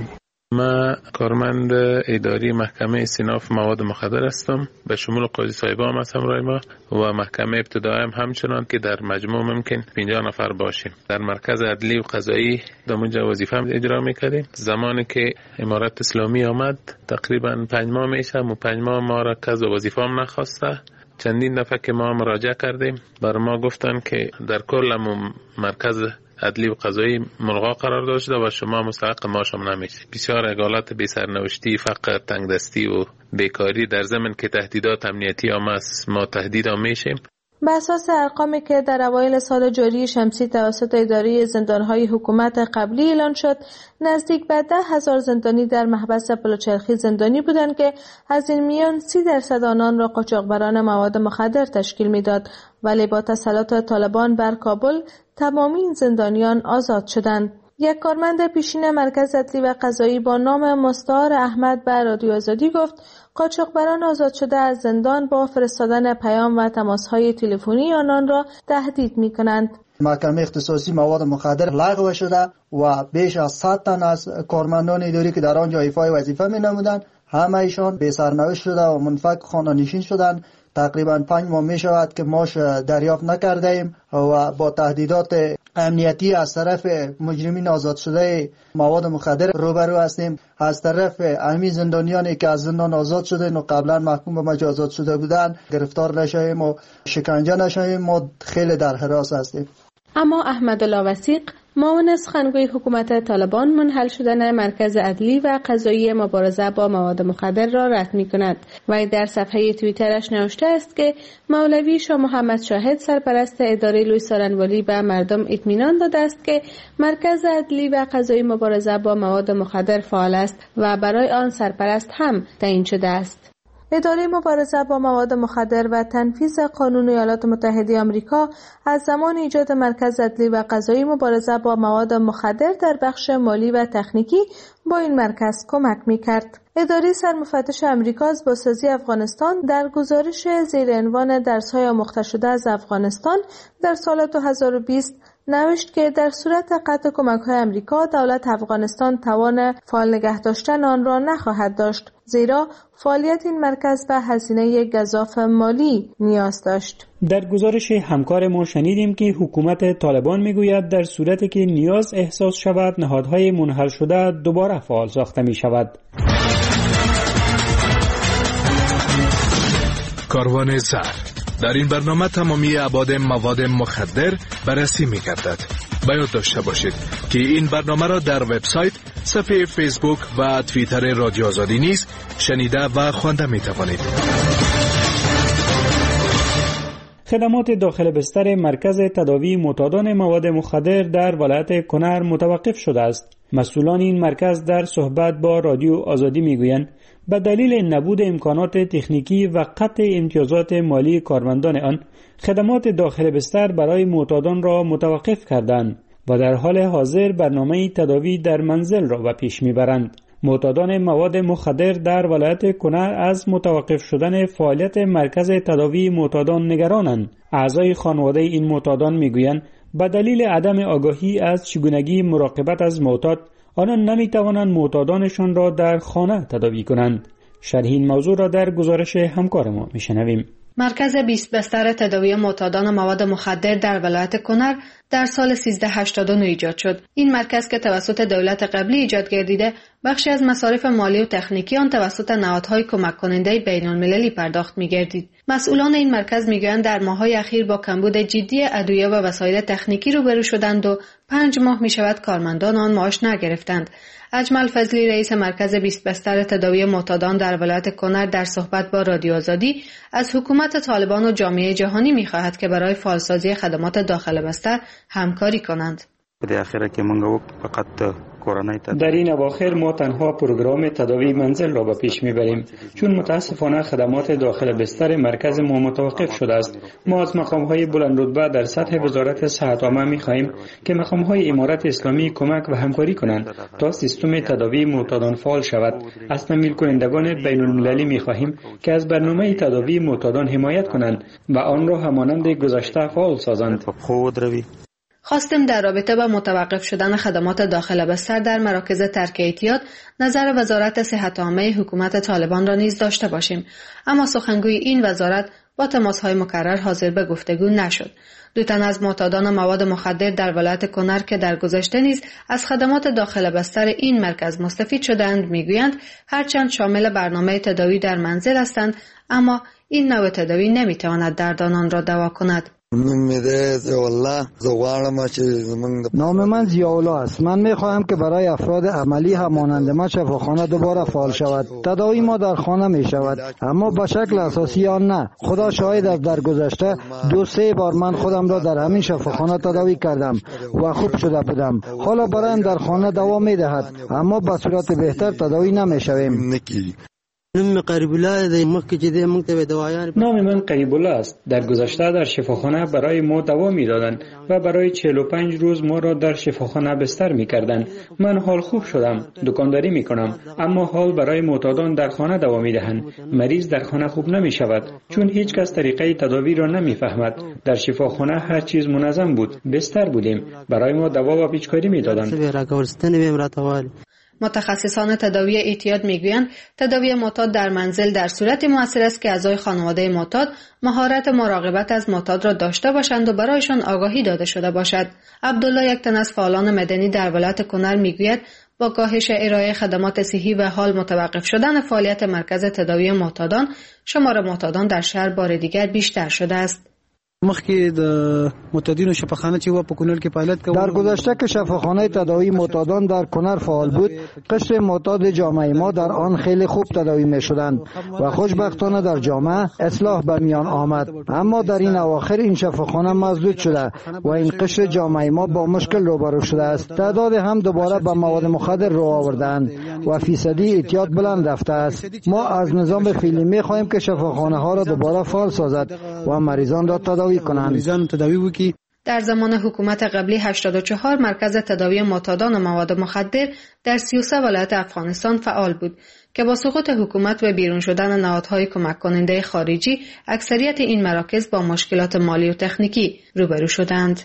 ما کارمند اداری محکمه استیناف مواد مخدر هستم، به شمول قاضی صاحبا هم از همراه ما و محکمه ابتدایی هم همچنان که در مجموع ممکن پنجاه نفر باشیم. در مرکز عدلی و قضایی در اونجا وظیفه هم اجرا میکردیم. زمانی که امارت اسلامی آمد تقریبا پنج ماه میشه و پنج ماه ما را کس وظیفه هم نخواسته. چندین دفعه که ما مراجعه کردیم بر ما گفتن که در کل مرکز عدلی و قضایی ملغا قرار داشته و شما مستحق معاش هم نمیشه. بسیار اقالت بی سرنوشتی، فقر، تنگدستی و بیکاری در ضمن که تهدیدات امنیتی هم است، ما تهدید هم میشیم. بر اساس ارقامی که در اوایل سال جاری شمسی توسط اداره زندانهای حکومت قبلی اعلان شد، نزدیک به ده هزار زندانی در محبس بلوچرخی زندانی بودند که از این میان سی درصد آنان را قاچاقبران مواد مخدر تشکیل میداد، ولی با تسلط طالبان بر کابل تمامی این زندانیان آزاد شدند. یک کارمند پیشین مرکز عدلی و قضایی با نام مستعار احمد به رادیو آزادی گفت قاچاقبران آزاد شده از زندان با فرستادن پیام و تماس‌های تلفنی آنان را تهدید می‌کنند. محکمه اختصاصی مواد مخدر لغو شده و بیش از صد تن از کارمندان اداری که در آنجا ایفای وظیفه می‌نمودند همه ایشان به سرنوشت شده و منفک خانه نشین شدند. تقریبا پنج ماه می شود که ماش دریافت نکرده ایم و با تهدیدات امنیتی از طرف مجرمین آزاد شده مواد مخدر روبرو هستیم. از طرف امی زندانیانی که از زندان آزاد شده و قبلا محکوم به مجازات شده بودند گرفتار نشویم و شکنجه نشویم. ما خیلی در حراس هستیم. اما احمدالله وثیق معاون سخنگوی حکومت طالبان منحل شدن مرکز عدلی و قضایی مبارزه با مواد مخدر را رد می‌کند و در صفحه توییترش نوشته است که مولوی شاه محمد شاهد سرپرست اداره لوی سارنوالی به مردم اطمینان داده است که مرکز عدلی و قضایی مبارزه با مواد مخدر فعال است و برای آن سرپرست هم تعیین شده است. اداره مبارزه با مواد مخدر و تنفیذ قانون ایالات متحده آمریکا از زمان ایجاد مرکز عدلی و قضایی مبارزه با مواد مخدر در بخش مالی و تکنیکی با این مرکز کمک می‌کرد. اداره سرمفتش آمریکا از بازسازی افغانستان در گزارش زیر عنوان درس‌های آموخته شده از افغانستان در سال دو هزار و بیست نوشت که در صورت قطع کمک‌های آمریکا دولت افغانستان توان فعال نگه داشتن آن را نخواهد داشت، زیرا فعالیت این مرکز به هزینه گزاف مالی نیاز داشت. در گزارش همکارمون شنیدیم که حکومت طالبان میگوید در صورتی که نیاز احساس شود نهادهای منحل شده دوباره فعال ساخته می شود. کاروان زر. در این برنامه تمامی ابعاد مواد مخدر بررسی می گردد. به یاد داشته باشید که این برنامه را در وبسایت، صفحه فیسبوک و توییتر رادیو آزادی نیز شنیده و خوانده می توانید. خدمات داخل بستر مرکز تداوی معتادان مواد مخدر در ولایت کنر متوقف شده است. مسئولان این مرکز در صحبت با رادیو آزادی میگویند به دلیل نبود امکانات تکنیکی و قطع امتیازات مالی کارمندان آن، خدمات داخل بستر برای معتادان را متوقف کردند و در حال حاضر برنامه تداوی در منزل را به پیش میبرند. معتادان مواد مخدر در ولایت کنر از متوقف شدن فعالیت مرکز تداوی معتادان نگرانند. اعضای خانواده این معتادان میگویند به دلیل عدم آگاهی از چگونگی مراقبت از معتاد، آنان نمیتوانند معتادانشان را در خانه تداوی کنند. شرح این موضوع را در گزارش همکار ما میشنویم. مرکز بیست بستر تداوی معتادان مواد مخدر در ولایت کنر در سال سیزده هشتاد و نه ایجاد شد. این مرکز که توسط دولت قبلی ایجاد گردیده، بخشی از مصارف مالی و تکنیکی آن توسط نهادهای کمک کننده بین المللی پرداخت می‌گردید. مسئولان این مرکز میگویند در ماه‌های اخیر با کمبود جدی ادویه و وسایل تکنیکی روبرو شدند و پنج ماه می‌شود کارمندان آن معاش نگرفتند. اجمل فضلی رئیس مرکز بیست بستر تداوی معتادان در ولایت کنر در صحبت با رادیو آزادی از حکومت طالبان و جامعه جهانی می‌خواهد که برای فعالسازی خدمات داخل بستر همکاری کنند. در این اواخر ما تنها پروگرام تداوی منزل را به پیش میبریم، چون متاسفانه خدمات داخل بستر مرکز ما متوقف شده است. ما از مقام‌های بلند رتبه در سطح وزارت صحت عامه می‌خواهیم که مقام‌های امارت اسلامی کمک و همکاری کنند تا سیستم تداوی معتادان فعال شود. از تمویل کنندگان بین المللی می‌خواهیم که از برنامه تداوی معتادان حمایت کنند و آن را همانند گذشته فعال سازند. خواستیم در رابطه با متوقف شدن خدمات داخل بستر در مراکز ترک اعتیاد نظر وزارت صحت عامه حکومت طالبان را نیز داشته باشیم، اما سخنگوی این وزارت با تماس‌های مکرر حاضر به گفتگو نشد. دو تن از معتادان مواد مخدر در ولایت کنر که در گذشته نیز از خدمات داخل بستر این مرکز مستفید شدند میگویند هرچند شامل برنامه تداوی در منزل هستند، اما این نوع تداوی نمیتواند دردانان را دوا کند. نام من ضیاءالله است. من میخواهم که برای افراد عملی همانند من شفاخانه دوباره فعال شود. تداوی ما در خانه می شود، اما به شکل اساسی آن نه. خدا شاهد است در گذشته دو سه بار من خودم را در همین شفاخانه تداوی کردم و خوب شده بودم. حالا برایم در خانه دوا می دهد، اما به صورت بهتر تداوی نمی شویم. نام من قریب الله است. در گذشته در شفاخانه برای ما دوا می‌دادند و برای چهل و پنج روز ما را در شفاخانه بستر می‌کردند. من حال خوب شدم، دکانداری می‌کنم، اما حال برای معتادان در خانه دوا می‌دهند. مریض در خانه خوب نمی‌شود چون هیچ کس طریقه تداوی را نمی‌فهمد. در شفاخانه هر چیز منظم بود، بستر بودیم، برای ما دوا و پیچکاری می‌دادند. متخصصان تداوی اعتیاد میگویند تداوی معتاد در منزل در صورت مؤثر است که اعضای خانواده معتاد مهارت مراقبت از معتاد را داشته باشند و برایشان آگاهی داده شده باشد. عبدالله، یک تن از فعالان مدنی در ولایت کنر میگوید با کاهش ارائه خدمات صحی و حال متوقف شدن فعالیت مرکز تداوی معتادان، شمار معتادان در شهر بار دیگر بیشتر شده است. مخکې د معتادینو شفاخانه چې و په کونړ کې فعالیت کوي. در گذشته که شفاخانه تداوی معتادان در کنر فعال بود، قشر معتاد جامعه ما در آن خیلی خوب تداوی می شدند و خوشبختانه در جامعه اصلاح به میان آمد. اما در این اواخر این شفاخانه مسدود شده و این قشر جامعه ما با مشکل روبرو شده است. تعداد هم دوباره به مواد مخدر رو آوردند و فیصدی اعتیاد بلند رفته است. ما از نظام فعلی می خواهیم که شفاخانه ها را دوباره فعال سازد و مریضان را تداوی در زمان حکومت قبلی هشتاد و چهار مرکز تداوی معتادان و مواد مخدر در سی و سه ولایت افغانستان فعال بود که با سقوط حکومت و بیرون شدن نهادهای کمک کننده خارجی اکثریت این مراکز با مشکلات مالی و تکنیکی روبرو شدند.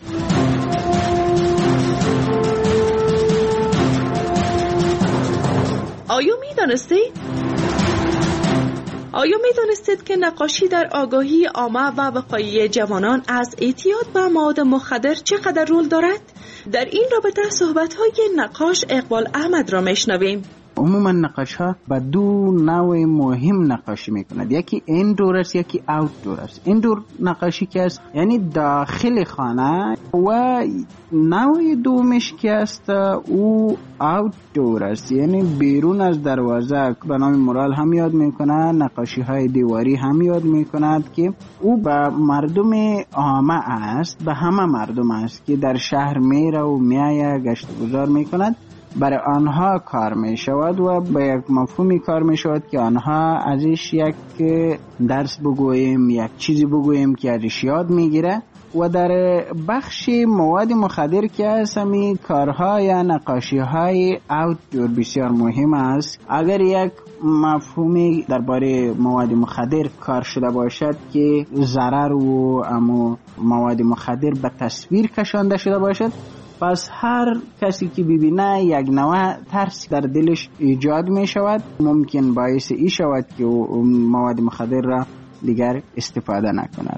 آیا می دانستید؟ آیا می دانستید که نقاشی در آگاهی عامه و وقایع جوانان از اعتیاد و مواد مخدر چقدر رول دارد؟ در این رابطه صحبت‌های نقاش اقبال احمد را میشنویم. عموما نقاش ها به دو نوع مهم نقاشی میکند، یکی ایندور است یکی آوتدور است. ایندور نقاشی که است یعنی داخل خانه و نوع دومش که است او آوتدور است یعنی بیرون از دروازه. به نام مورال هم یاد میکنه، نقاشی های دیواری هم یاد میکند که او به مردم عامه است، به همه مردم است که در شهر میره و میایه گشت گذار میکند، برای آنها کار می شود و به یک مفهومی کار می شود که آنها ازش یک درس بگوییم، یک چیزی بگوییم که ازش یاد می گیره. و در بخش مواد مخدر که هست همی کارها یا نقاشی های آوتدور بسیار مهم است. اگر یک مفهومی درباره مواد مخدر کار شده باشد که ضرر و اما مواد مخدر به تصویر کشانده شده باشد، پس هر کسی که ببینه یک نوع ترس در دلش ایجاد می شود، ممکن باعث ای شود که مواد مخدر را دیگر استفاده نکند.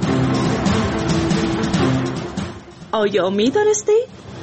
آیا می دانستی؟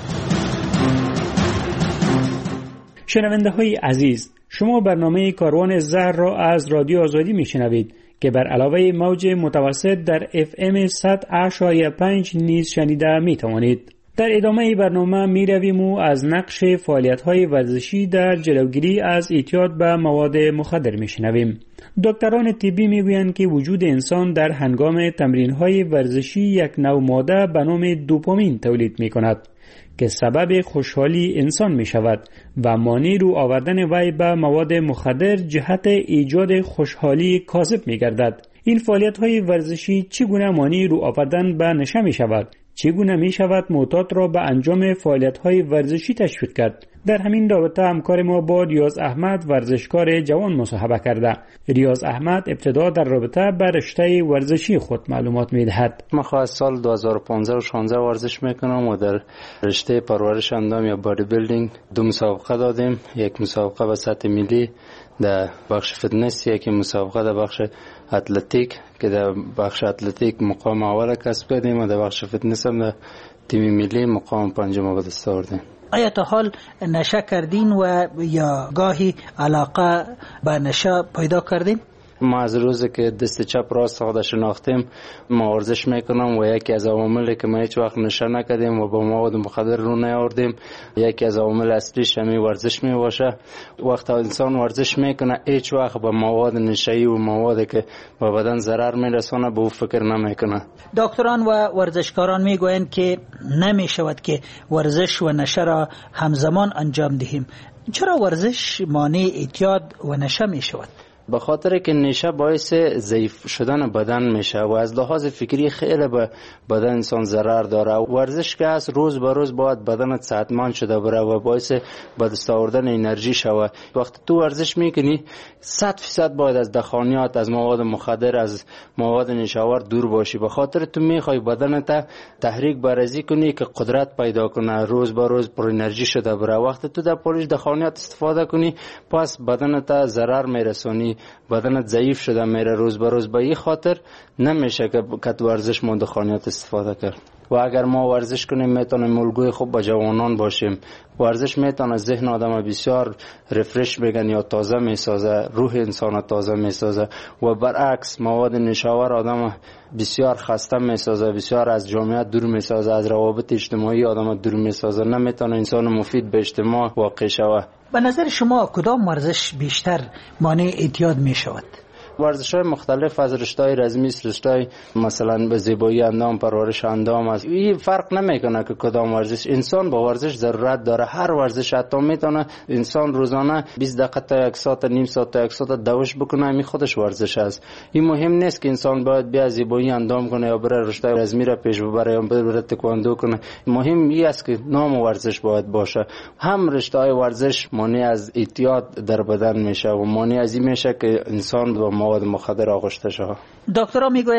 شنونده های عزیز، شما برنامه کاروان زهر را از رادیو آزادی می شنوید که بر علاوه موج متوسط در اف ام صد و پنج نیز شنیده می توانید. در ادامه برنامه می رویم و از نقش فعالیت های ورزشی در جلوگیری از اعتیاد به مواد مخدر می شنویم. دکتران طبی می گویند که وجود انسان در هنگام تمرین های ورزشی یک نوع ماده به نام دوپامین تولید می کند که سبب خوشحالی انسان می شود و مانع رو آوردن وی به مواد مخدر جهت ایجاد خوشحالی کاذب می گردد. این فعالیت های ورزشی چگونه مانع رو آوردن به نشه می شود؟ چگونه می شود معتاد را به انجام فعالیت های ورزشی تشویق کرد؟ در همین رابطه همکار ما با ریاض احمد ورزشکار جوان مصاحبه کرده. ریاض احمد ابتدا در رابطه به رشته ورزشی خود معلومات می دهد. من خواهد سال دو هزار و پانزده و شانزده ورزش میکنم و در رشته پرورش اندام یا بادی بیلدینگ دو مسابقه دادیم. یک مسابقه به سطح ملی در بخش فتنس، یک مسابقه در بخش اتلتیک که در بخش اتلتیک مقام اول کسب کردیم و در بخش فتنس هم در تیم ملی مقام پنجم به دست آوردیم. آیا تا حال نشه کردین و یا گاهی علاقه به نشه پیدا کردین؟ ما از روزی که دست چپ راست خود شناختیم ما ورزش میکنم و یکی از عواملی که ما هیچ وقت نشه نکردیم و با مواد مخدر رو نیاوردیم، یکی از عوامل اصلیش همین ورزش میباشه. وقتی انسان ورزش میکنه هیچ وقت با مواد نشه‌ای و موادی که به بدن ضرر میرسونه به او فکر نمیکنه. دکتران و ورزشکاران میگویند که نمیشود که ورزش و نشه را همزمان انجام دهیم. چرا ورزش مانع اعتیاد و نشه میشود؟ به خاطر که نشه باعث ضعیف شدن بدن میشه و از لحاظ فکری خیلی به بدن انسان ضرر داره. ورزش که از روز به روز باید بدنت صحتمند شده بره و باعث به دست آوردن انرژی شوه. وقتی تو ورزش میکنی صد فیصد باید از دخانیات، از مواد مخدر، از مواد نشاور دور باشی. به خاطر تو میخوای بدنت تحریک برازی کنی که قدرت پیدا کنه، روز به روز پر انرژی شده بره. وقتی تو در پولیش دخانیات استفاده کنی پس بدنت ضرر میرسونی، بدنت ضعیف شده میره روز به روز. به این خاطر نمیشه که کت ورزش ما دخانیات استفاده کرد. و اگر ما ورزش کنیم میتونیم الگوی خوب با جوانان باشیم. ورزش میتونه ذهن آدم بسیار رفرش بگن یا تازه میسازه، روح انسان تازه میسازه و برعکس مواد نشاور آدم بسیار خسته میسازه، بسیار از جامعه دور میسازه، از روابط اجتماعی آدم دور میسازه. نمیتونه انسان مفید به اجتماع واقع شوه. به نظر شما کدام ورزش بیشتر مانع اعتیاد می شود؟ ورزش‌های مختلف از رشته‌های رزمی، رشته‌های مثلا به زیبایی اندام، پرورش اندام است. این فرق نمیکنه که کدام ورزش. انسان با ورزش ضرورت داره. هر ورزش حتی میتونه انسان روزانه بیست دقیقه تا یک ساعت، نیم ساعت تا یک ساعت دوش بکنه، این خودش ورزش است. این مهم نیست که انسان باید بیا زیبایی اندام کنه یا بره رشته رزمی را پیش ببره یا بره تکواندو کنه. مهم این است که نام ورزش باید باشه. هم رشته‌های ورزش مانع از اعتیاد در بدن میشه و مانع از این میشه که انسان با مواد مخدر آغشته شده. دکترها میگویند که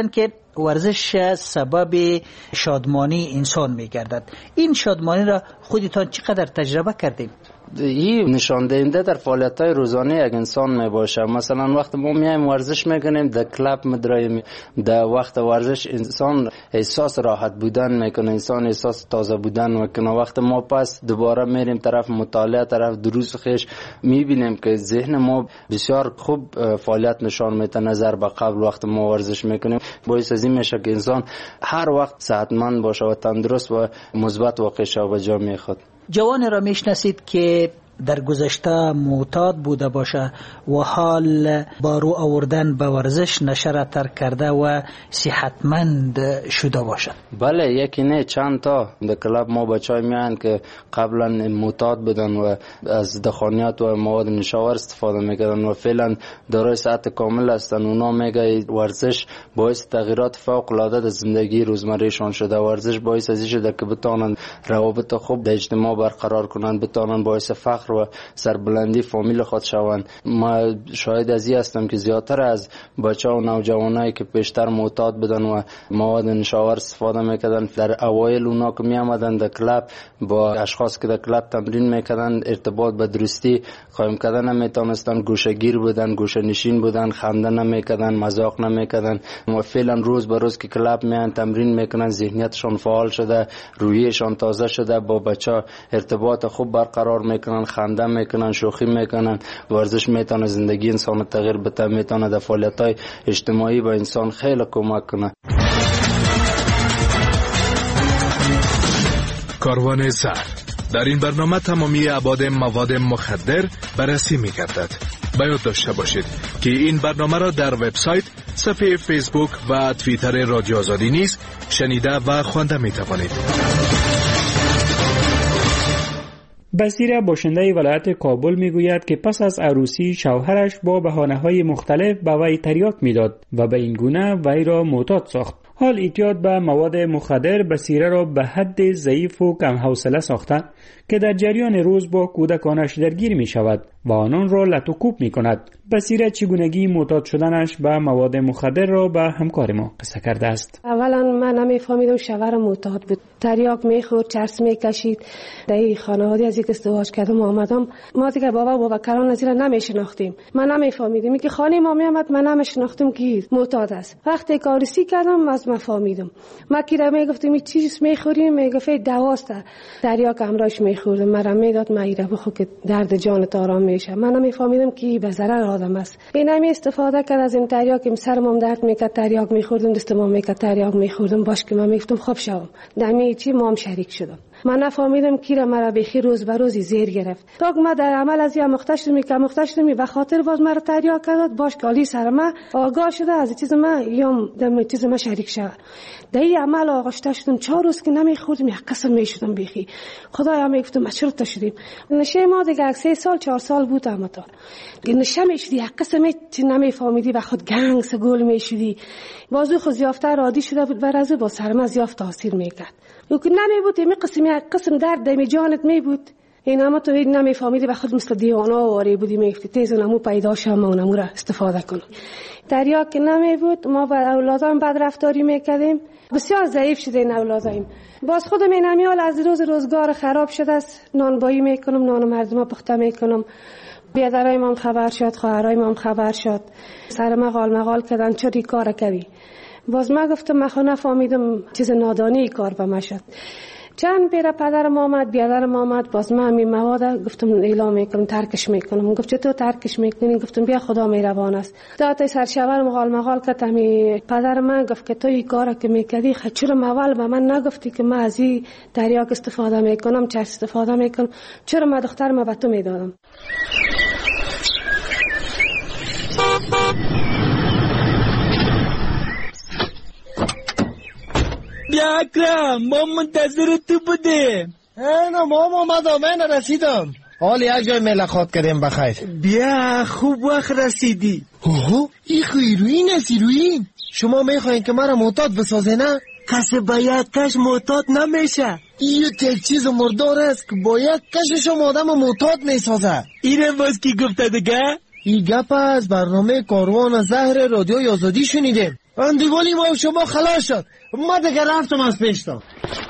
ورزش سبب شادمانی انسان میگردد. این شادمانی را خودتان چقدر تجربه کردیم؟ این نشان دهنده در فعالیت‌های روزانه یک انسان می باشه. مثلا وقت ما میایم ورزش میکنیم در کلاب مدرایم، در وقت ورزش انسان احساس راحت بودن میکنه، انسان احساس تازه بودن میکنه. وقت ما پس دوباره میریم طرف مطالعه، طرف دروس خیش، میبینیم که ذهن ما بسیار خوب فعالیت نشان میده نظر به قبل وقت ما ورزش میکنیم. باعث از این میشه که انسان هر وقت صحتمند باشه و تندرست و مثبت واقع شه به جامعه خود. جوان را میشناسید که در گذشته معتاد بوده باشه و حال با رو آوردن به ورزش نشه را ترک کرده و صحتمند شده باشه؟ بله، یکی نه چند تا. در کلاب ما بچهای میان که قبلا معتاد بودن و از دخانیات و مواد نشاور استفاده میکردن و فعلا دارای صحت کامل هستن. اونا میگه ورزش باعث تغییرات فوق العاده در زندگی روزمرهشان شده. ورزش باعث از این شده که بتونن روابط خوب در اجتماع برقرار کنن، بتونن باعث فخر و سربلندی فامیل خود شوند. ما شاهد از این هستم که زیادتر از بچه و نوجوانایی که پیشتر معتاد بودن و مواد نشاور استفاده میکردن، در اوایل اونا که می آمدن در کلاب با اشخاص که در کلاب تمرین میکردن ارتباط به درستی قائم کردن نمیتونستن، گوشه‌گیر بودن، گوشه نشین بودن، خنده نمیکردن، مذاق نمیکردن. و فعلا روز به روز که کلاب میان تمرین میکنن، ذهنیتشون فعال شده، روحیشون تازه شده، با بچه ارتباط خوب برقرار میکنن، خنده میکنن، شوخی میکنن. ورزش میتونه زندگی انسان تغییر بده، میتونه در فعالیت‌های اجتماعی به انسان خیلی کمک کنه. کاروان زر در این برنامه تمامی ابعاد مواد مخدر بررسی می‌گردد. باید داشته باشید که این برنامه را در وبسایت، صفحه فیسبوک و توییتر رادیو آزادی نیز شنیده و خوانده می‌توانید. بصیره باشنده ولایت کابل میگوید که پس از عروسی شوهرش با بهانه‌های مختلف به وی تریاک میداد و به این گونه وی را معتاد ساخت. حال اعتیاد به مواد مخدر بصیره را به حد ضعیف و کم حوصله ساخته که در جریان روز با کودکانش درگیر می شود و آنان را لط و کوب می کند. بصیره چگونگی معتاد شدنش به مواد مخدر را به همکار ما قصه کرده است. اولا من نمیفهمیدم شوهر معتاد بود، تریاک میخورد، چرس میکشید. در این خانواده از یک ازدواج کردم آمدم، ما دیگه بابا و باباکران از این نمیشناختیم. من نمیفهمیدم که خانه ما میامد، من نمیشناختم که معتاد است. وقتی کارسی کردم از من فهمیدم. ما کی را میگفتم این چیز میخوریم، میگفت دواست. تریاک همراهش میخوردم، مرا میداد ما ایرا بخو که درد جانت آرام میشه. من نمیفهمیدم که به ضرر آدم است. این نمی استفاده کرد از این تریاک، سرم درد میکرد، تریاک میخوردم، دستم میکرد، تریاک میخوردم. باش که من میگفتم خوب شوم. دمی چی ما هم شریک شدم. من نفهمیدم کی را مرا بخی روز به روز زیر گرفت. تا ما در عمل از یا مختشم می که مختشم به خاطر باز مرا تریاک کرد. باش که علی سر ما آگاه شده از چیز ما یا دم چیز ما شریک شد. در این عمل آغشته شدم. چهار روز که نمیخوردم یک قسم میشدم بخی. خدایا میگفتم ما چرا شدیم. نشه ما دیگه سه سال چهار سال بود اما تا نشه میشدی یک قسم چی نمیفهمیدی و خود گنگ سگول میشدی. بازو خود زیافته رادی شده بود بر از با سر ما زیافت تاثیر میکرد. یکی نمیبود می قسم یک قسم درد دمی جانت میبود. این اما تو این نمیفهمیدی و خود مثل دیوانا واری بودی میگفتی تیز نمو پیدا شم و نمو را استفاده کنم. تریاک نمیبود. ما با اولادان بد رفتاری میکردیم. بسیار ضعیف شده این اولادایم. باز خودم این امیال از روز روزگار خراب شده است. نانبایی میکنم، نان مردم پخته میکنم. بیادرای ما خبر شد، خواهرای ما خبر شد، سر ما غال مغال کردن چطوری کار کردی. باز ما گفتم من خود نفهمیدم چیز نادانی کار به ما شد. چند بیره پدرم آمد، بیادرم آمد، باز من می مواد گفتم اعلام میکنم، ترکش میکنم. گفت چطور ترکش میکنی؟ گفتم بیا خدا مهربان است. تا سرشاور مغال مغال کرد. می پدر من گفت که تو این کارا که میکردی چرا اول به من نگفتی که من از این تریاک استفاده میکنم، چرا استفاده میکنم، چرا من دخترم به تو میدادم. بیا اکرم، ما منتظر تو بودیم. اینا ماما اومدم، من رسیدم. حالی یک جای ملاقات کردیم بخیر. بیا خوب وقت رسیدی. اوه این خیروین است. ایروین شما میخواین که مرا معتاد بسازه نه؟ کسی با یک کش معتاد نمیشه. این یک چیز مردار است که با یک کش شما آدم معتاد میسازه. اینه باز کی گفته دیگه؟ این گپ از برنامه کاروان زهر رادیو آزادی شنیدیم. اندیوالی ما و شما خلاص شد. ما دیگه رفتم از پیشتان.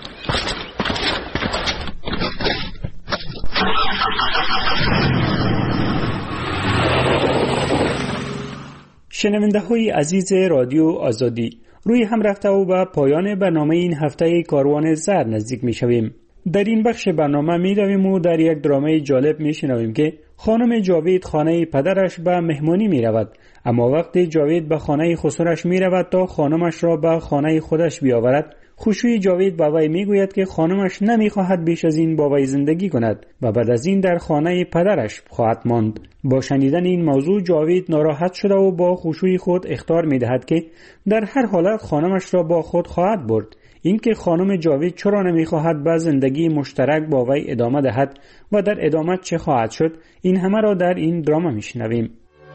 شنونده های عزیز رادیو آزادی، روی هم رفته و به پایان برنامه این هفته کاروان زر نزدیک می شویم. در این بخش برنامه می رویم و در یک درامه جالب می شنویم که خانم جاوید خانه پدرش به مهمانی می رود، اما وقتی جاوید به خانه خسرش می رود تا خانمش را به خانه خودش بیاورد، خوشوی جاوید با وی می گوید که خانمش نمی خواهد بیش از این با وی زندگی کند و بعد از این در خانه پدرش خواهد ماند. با شنیدن این موضوع جاوید ناراحت شده و با خوشوی خود اخطار می دهد که در هر حالت خانمش را با خود خواهد برد. اینکه خانم جاوید چرا نمی خواهد به زندگی مشترک با وی ادامه دهد و در ادامه چه خواهد شد، این همه را در این دراما می شنویم.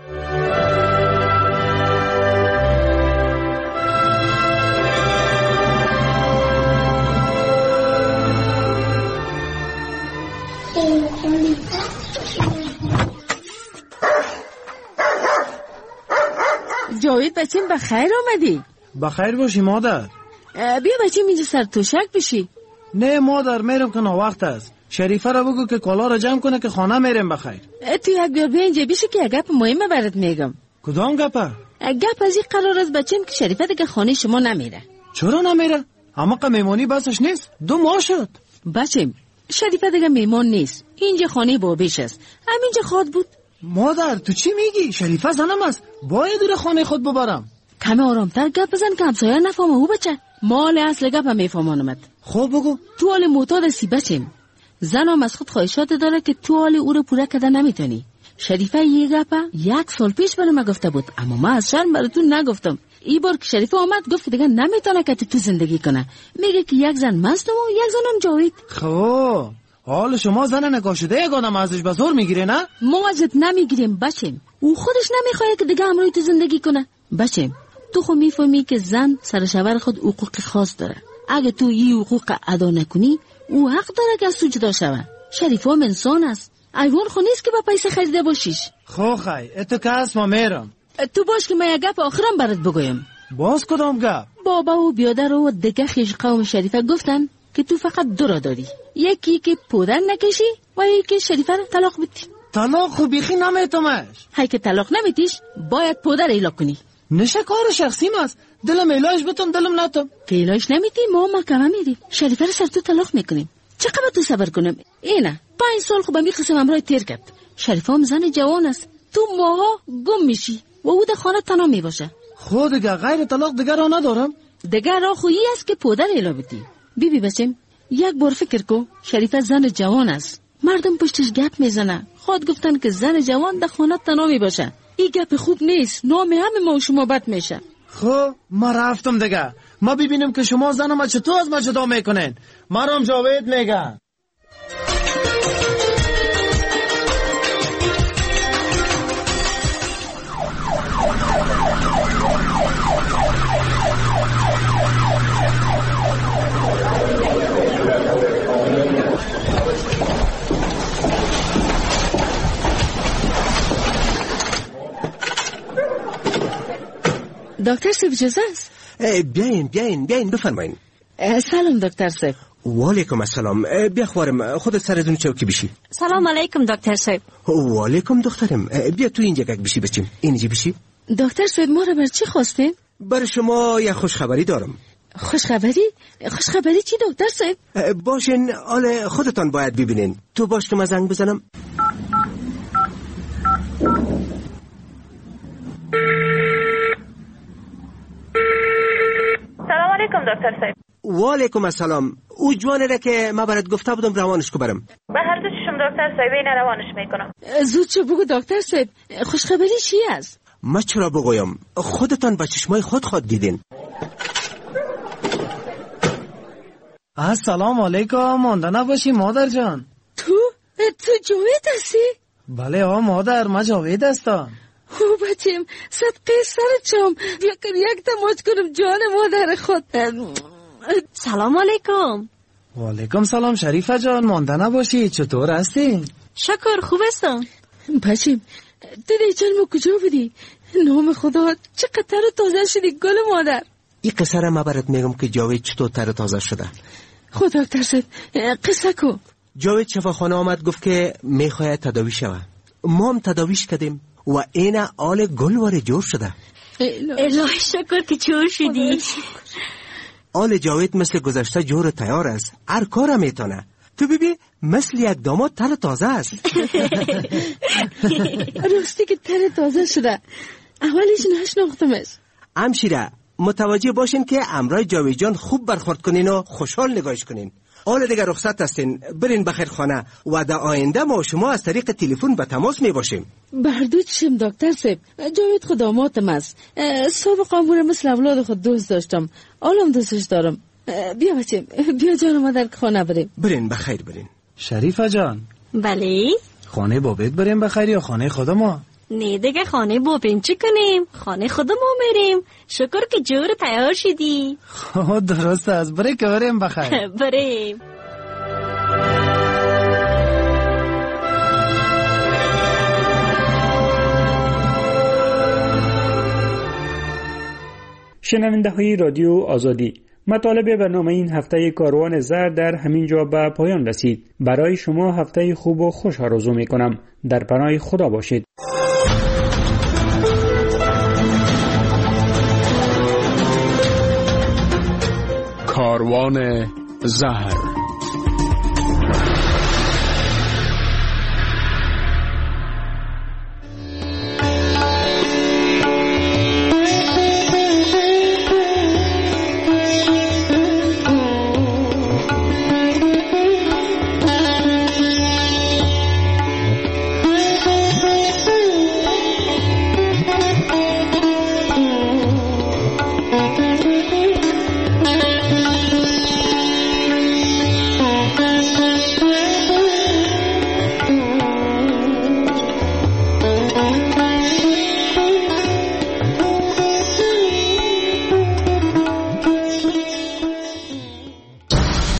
جاوید بچیم بخیر آمدی. بخیر باشی مادر. بیا بچیم اینجا سر توشک بشی. نه مادر، میرم که وقت است. شریفه را بگو که کالا را جمع کنه که خانه میرم بخیر. تو یک بیار بیا اینجا بشی که یک گپ مهمه برات میگم. کدام گپه؟ گپ از این قرار است بچیم که شریفه دیگه خانه شما نمیره. چرا نمیره؟ اما که میمانی بسش نیست، دو ماه شد. بچیم شریفه دیگه میمان نیست، اینجا خانه بابیش است، همینجا خود بود. مادر تو چی میگی؟ شریفه زنم است، باید دور خانه خود ببرم. کمی آرامتر گپ بزن که همسایه نفهمه. او بچه مال اصل گپ هم میفهمانمد. خب بگو. تو حال معتاد هستی بچیم. زنم از خود خواهشات داره که تو حال او رو پوره کده نمیتونی. شریفه یه گپ یک سال پیش برای ما گفته بود، اما ما از شرم براتون نگفتم. این بار که شریفه آمد گفت دیگه نمیتونه که تو زندگی کنه. میگه که یک زن مست و یک زنم جاوید. خب حال شما زن نکاشده یگانم ازش به زور میگیره نه؟ ما ازت نمیگیریم بچیم. او خودش نمیخواد که دیگه همراهی تو زندگی کنه. بچیم تو خود میفهمی که زن سر شوهر خود حقوق خاص داره. اگه تو این حقوق ادا نکنی او حق داره که از تو جدا شوه. شریفه هم انسان است، ایوان خود نیست که با پیسه خریده باشیش. خو خی اتو که هست ما میرم. تو باش که من یک گپ آخرم برات بگویم. باز کدام گپ؟ بابا و بیادر و دیگه خیش قوم شریفه گفتن که تو فقط دو را داری، یکی که پودر نکشی و یکی که شریفه رو طلاق بدی. طلاق خو بیخی نمیتمش. هی که طلاق نمیتیش باید پودر ایلا کنی. نشه کار شخصی ماست، دلم ایلاش بتم دلم نتم. که ایلاش نمیتی ما محکمه میریم، شریفه رو سر تو طلاق میکنیم. چقدر تو صبر کنم؟ اینه پنج سال خوب می قسم امرای تیر کرد. شریفه هم زن جوان است، تو ماها گم میشی و او در خانه تنها میباشه. خود دیگه غیر طلاق دیگه را ندارم. دیگه را خویی است که پودر ایلا بدی. بی بی بچم یک بار فکر کو، شریفه زن جوان است، مردم پشتش گپ میزنه. خود گفتن که زن جوان در خانه تنها میباشه. این گپ خوب نیست، نام همه ما و شما بد میشه. خب ما رفتم دیگه، ما ببینیم که شما زن ما چطور از ما جدا میکنین. مرام جاوید میگن. دکتر صاحب اجازه است؟ بیاین بیاین بیاین بفرمایین. سلام دکتر صاحب. و علیکم السلام. بیا خوارم خودت سرتون چوکی بشی. سلام علیکم دکتر صاحب. و علیکم دخترم. بیا تو اینجا گک بشی بچیم. اینجا بشی. دکتر صاحب ما رو بر چی خواستین؟ بر شما یک خوشخبری دارم. خوشخبری؟ خوشخبری چی دکتر صاحب؟ باشین حالا خودتان باید ببینین. تو باش که من زنگ بزنم. سلام علیکم دکتر صاحب. و علیکم السلام. او جوانه را که ما برات گفته بودم روانش کو برم. به هر دو چشم دکتر صاحب این روانش میکنم. زود چه بگو دکتر صاحب، خوشخبری چی است؟ ما چرا بگویم؟ خودتان با چشمای خود خود دیدین. السلام علیکم. مانده نباشی مادر جان. تو تو جاوید هستی؟ بله آ مادر، ما جاوید هستم. او بچم صدقه سرچم، بیا کن یک تماس کنم جان مادر خود. سلام علیکم. و علیکم سلام شریفه جان، مانده نباشی، چطور هستی؟ شکر خوب هستم. بچم دیدی جانم کجا بودی؟ نام خدا چقدر تر و تازه شدی گل مادر. این قصه را ما برات میگم که جاوید چطور تر و تازه شده. خدا ترسد قصه کو. جاوید شفاخانه آمد گفت که میخواید تداوی شوه. ما هم تداویش کردیم و این آل گل واره جور شده. الهی شکر که جور شدی. آل جاوید مثل گذشته جور تیار است. هر کار میتونه. تو ببین مثل یک داماد تر تازه است. راستی که تر تازه شده. اولش نشناختمش. همشیره متوجه باشین که امرای جاوید جان خوب برخورد کنین و خوشحال نگاهش کنین. حالا دیگه رخصت هستین، برین بخیر خانه و در آینده ما شما از طریق تلفن به تماس می باشیم. بردو چشم دکتر صاحب، جاوید خود دامادم است. سابقا امور مثل اولاد خود دوست داشتم، حالا دوستش دارم. بیا بچه، بیا جان ما در خانه بریم. برین بخیر برین. شریفه جان. بله. خانه بابت بریم بخیر یا خانه خود ما؟ نه دیگه خانه بابیم چی کنیم؟ خانه خود ما میریم. شکر که جور تیار شدی. خب درست است، بریم که بریم بخیر. بریم. شنونده های رادیو آزادی، مطالب برنامه این هفته کاروان زر در همین جا به پایان رسید. برای شما هفته خوب و خوش آرزو می کنم. در پناه خدا باشید. کاروان زهر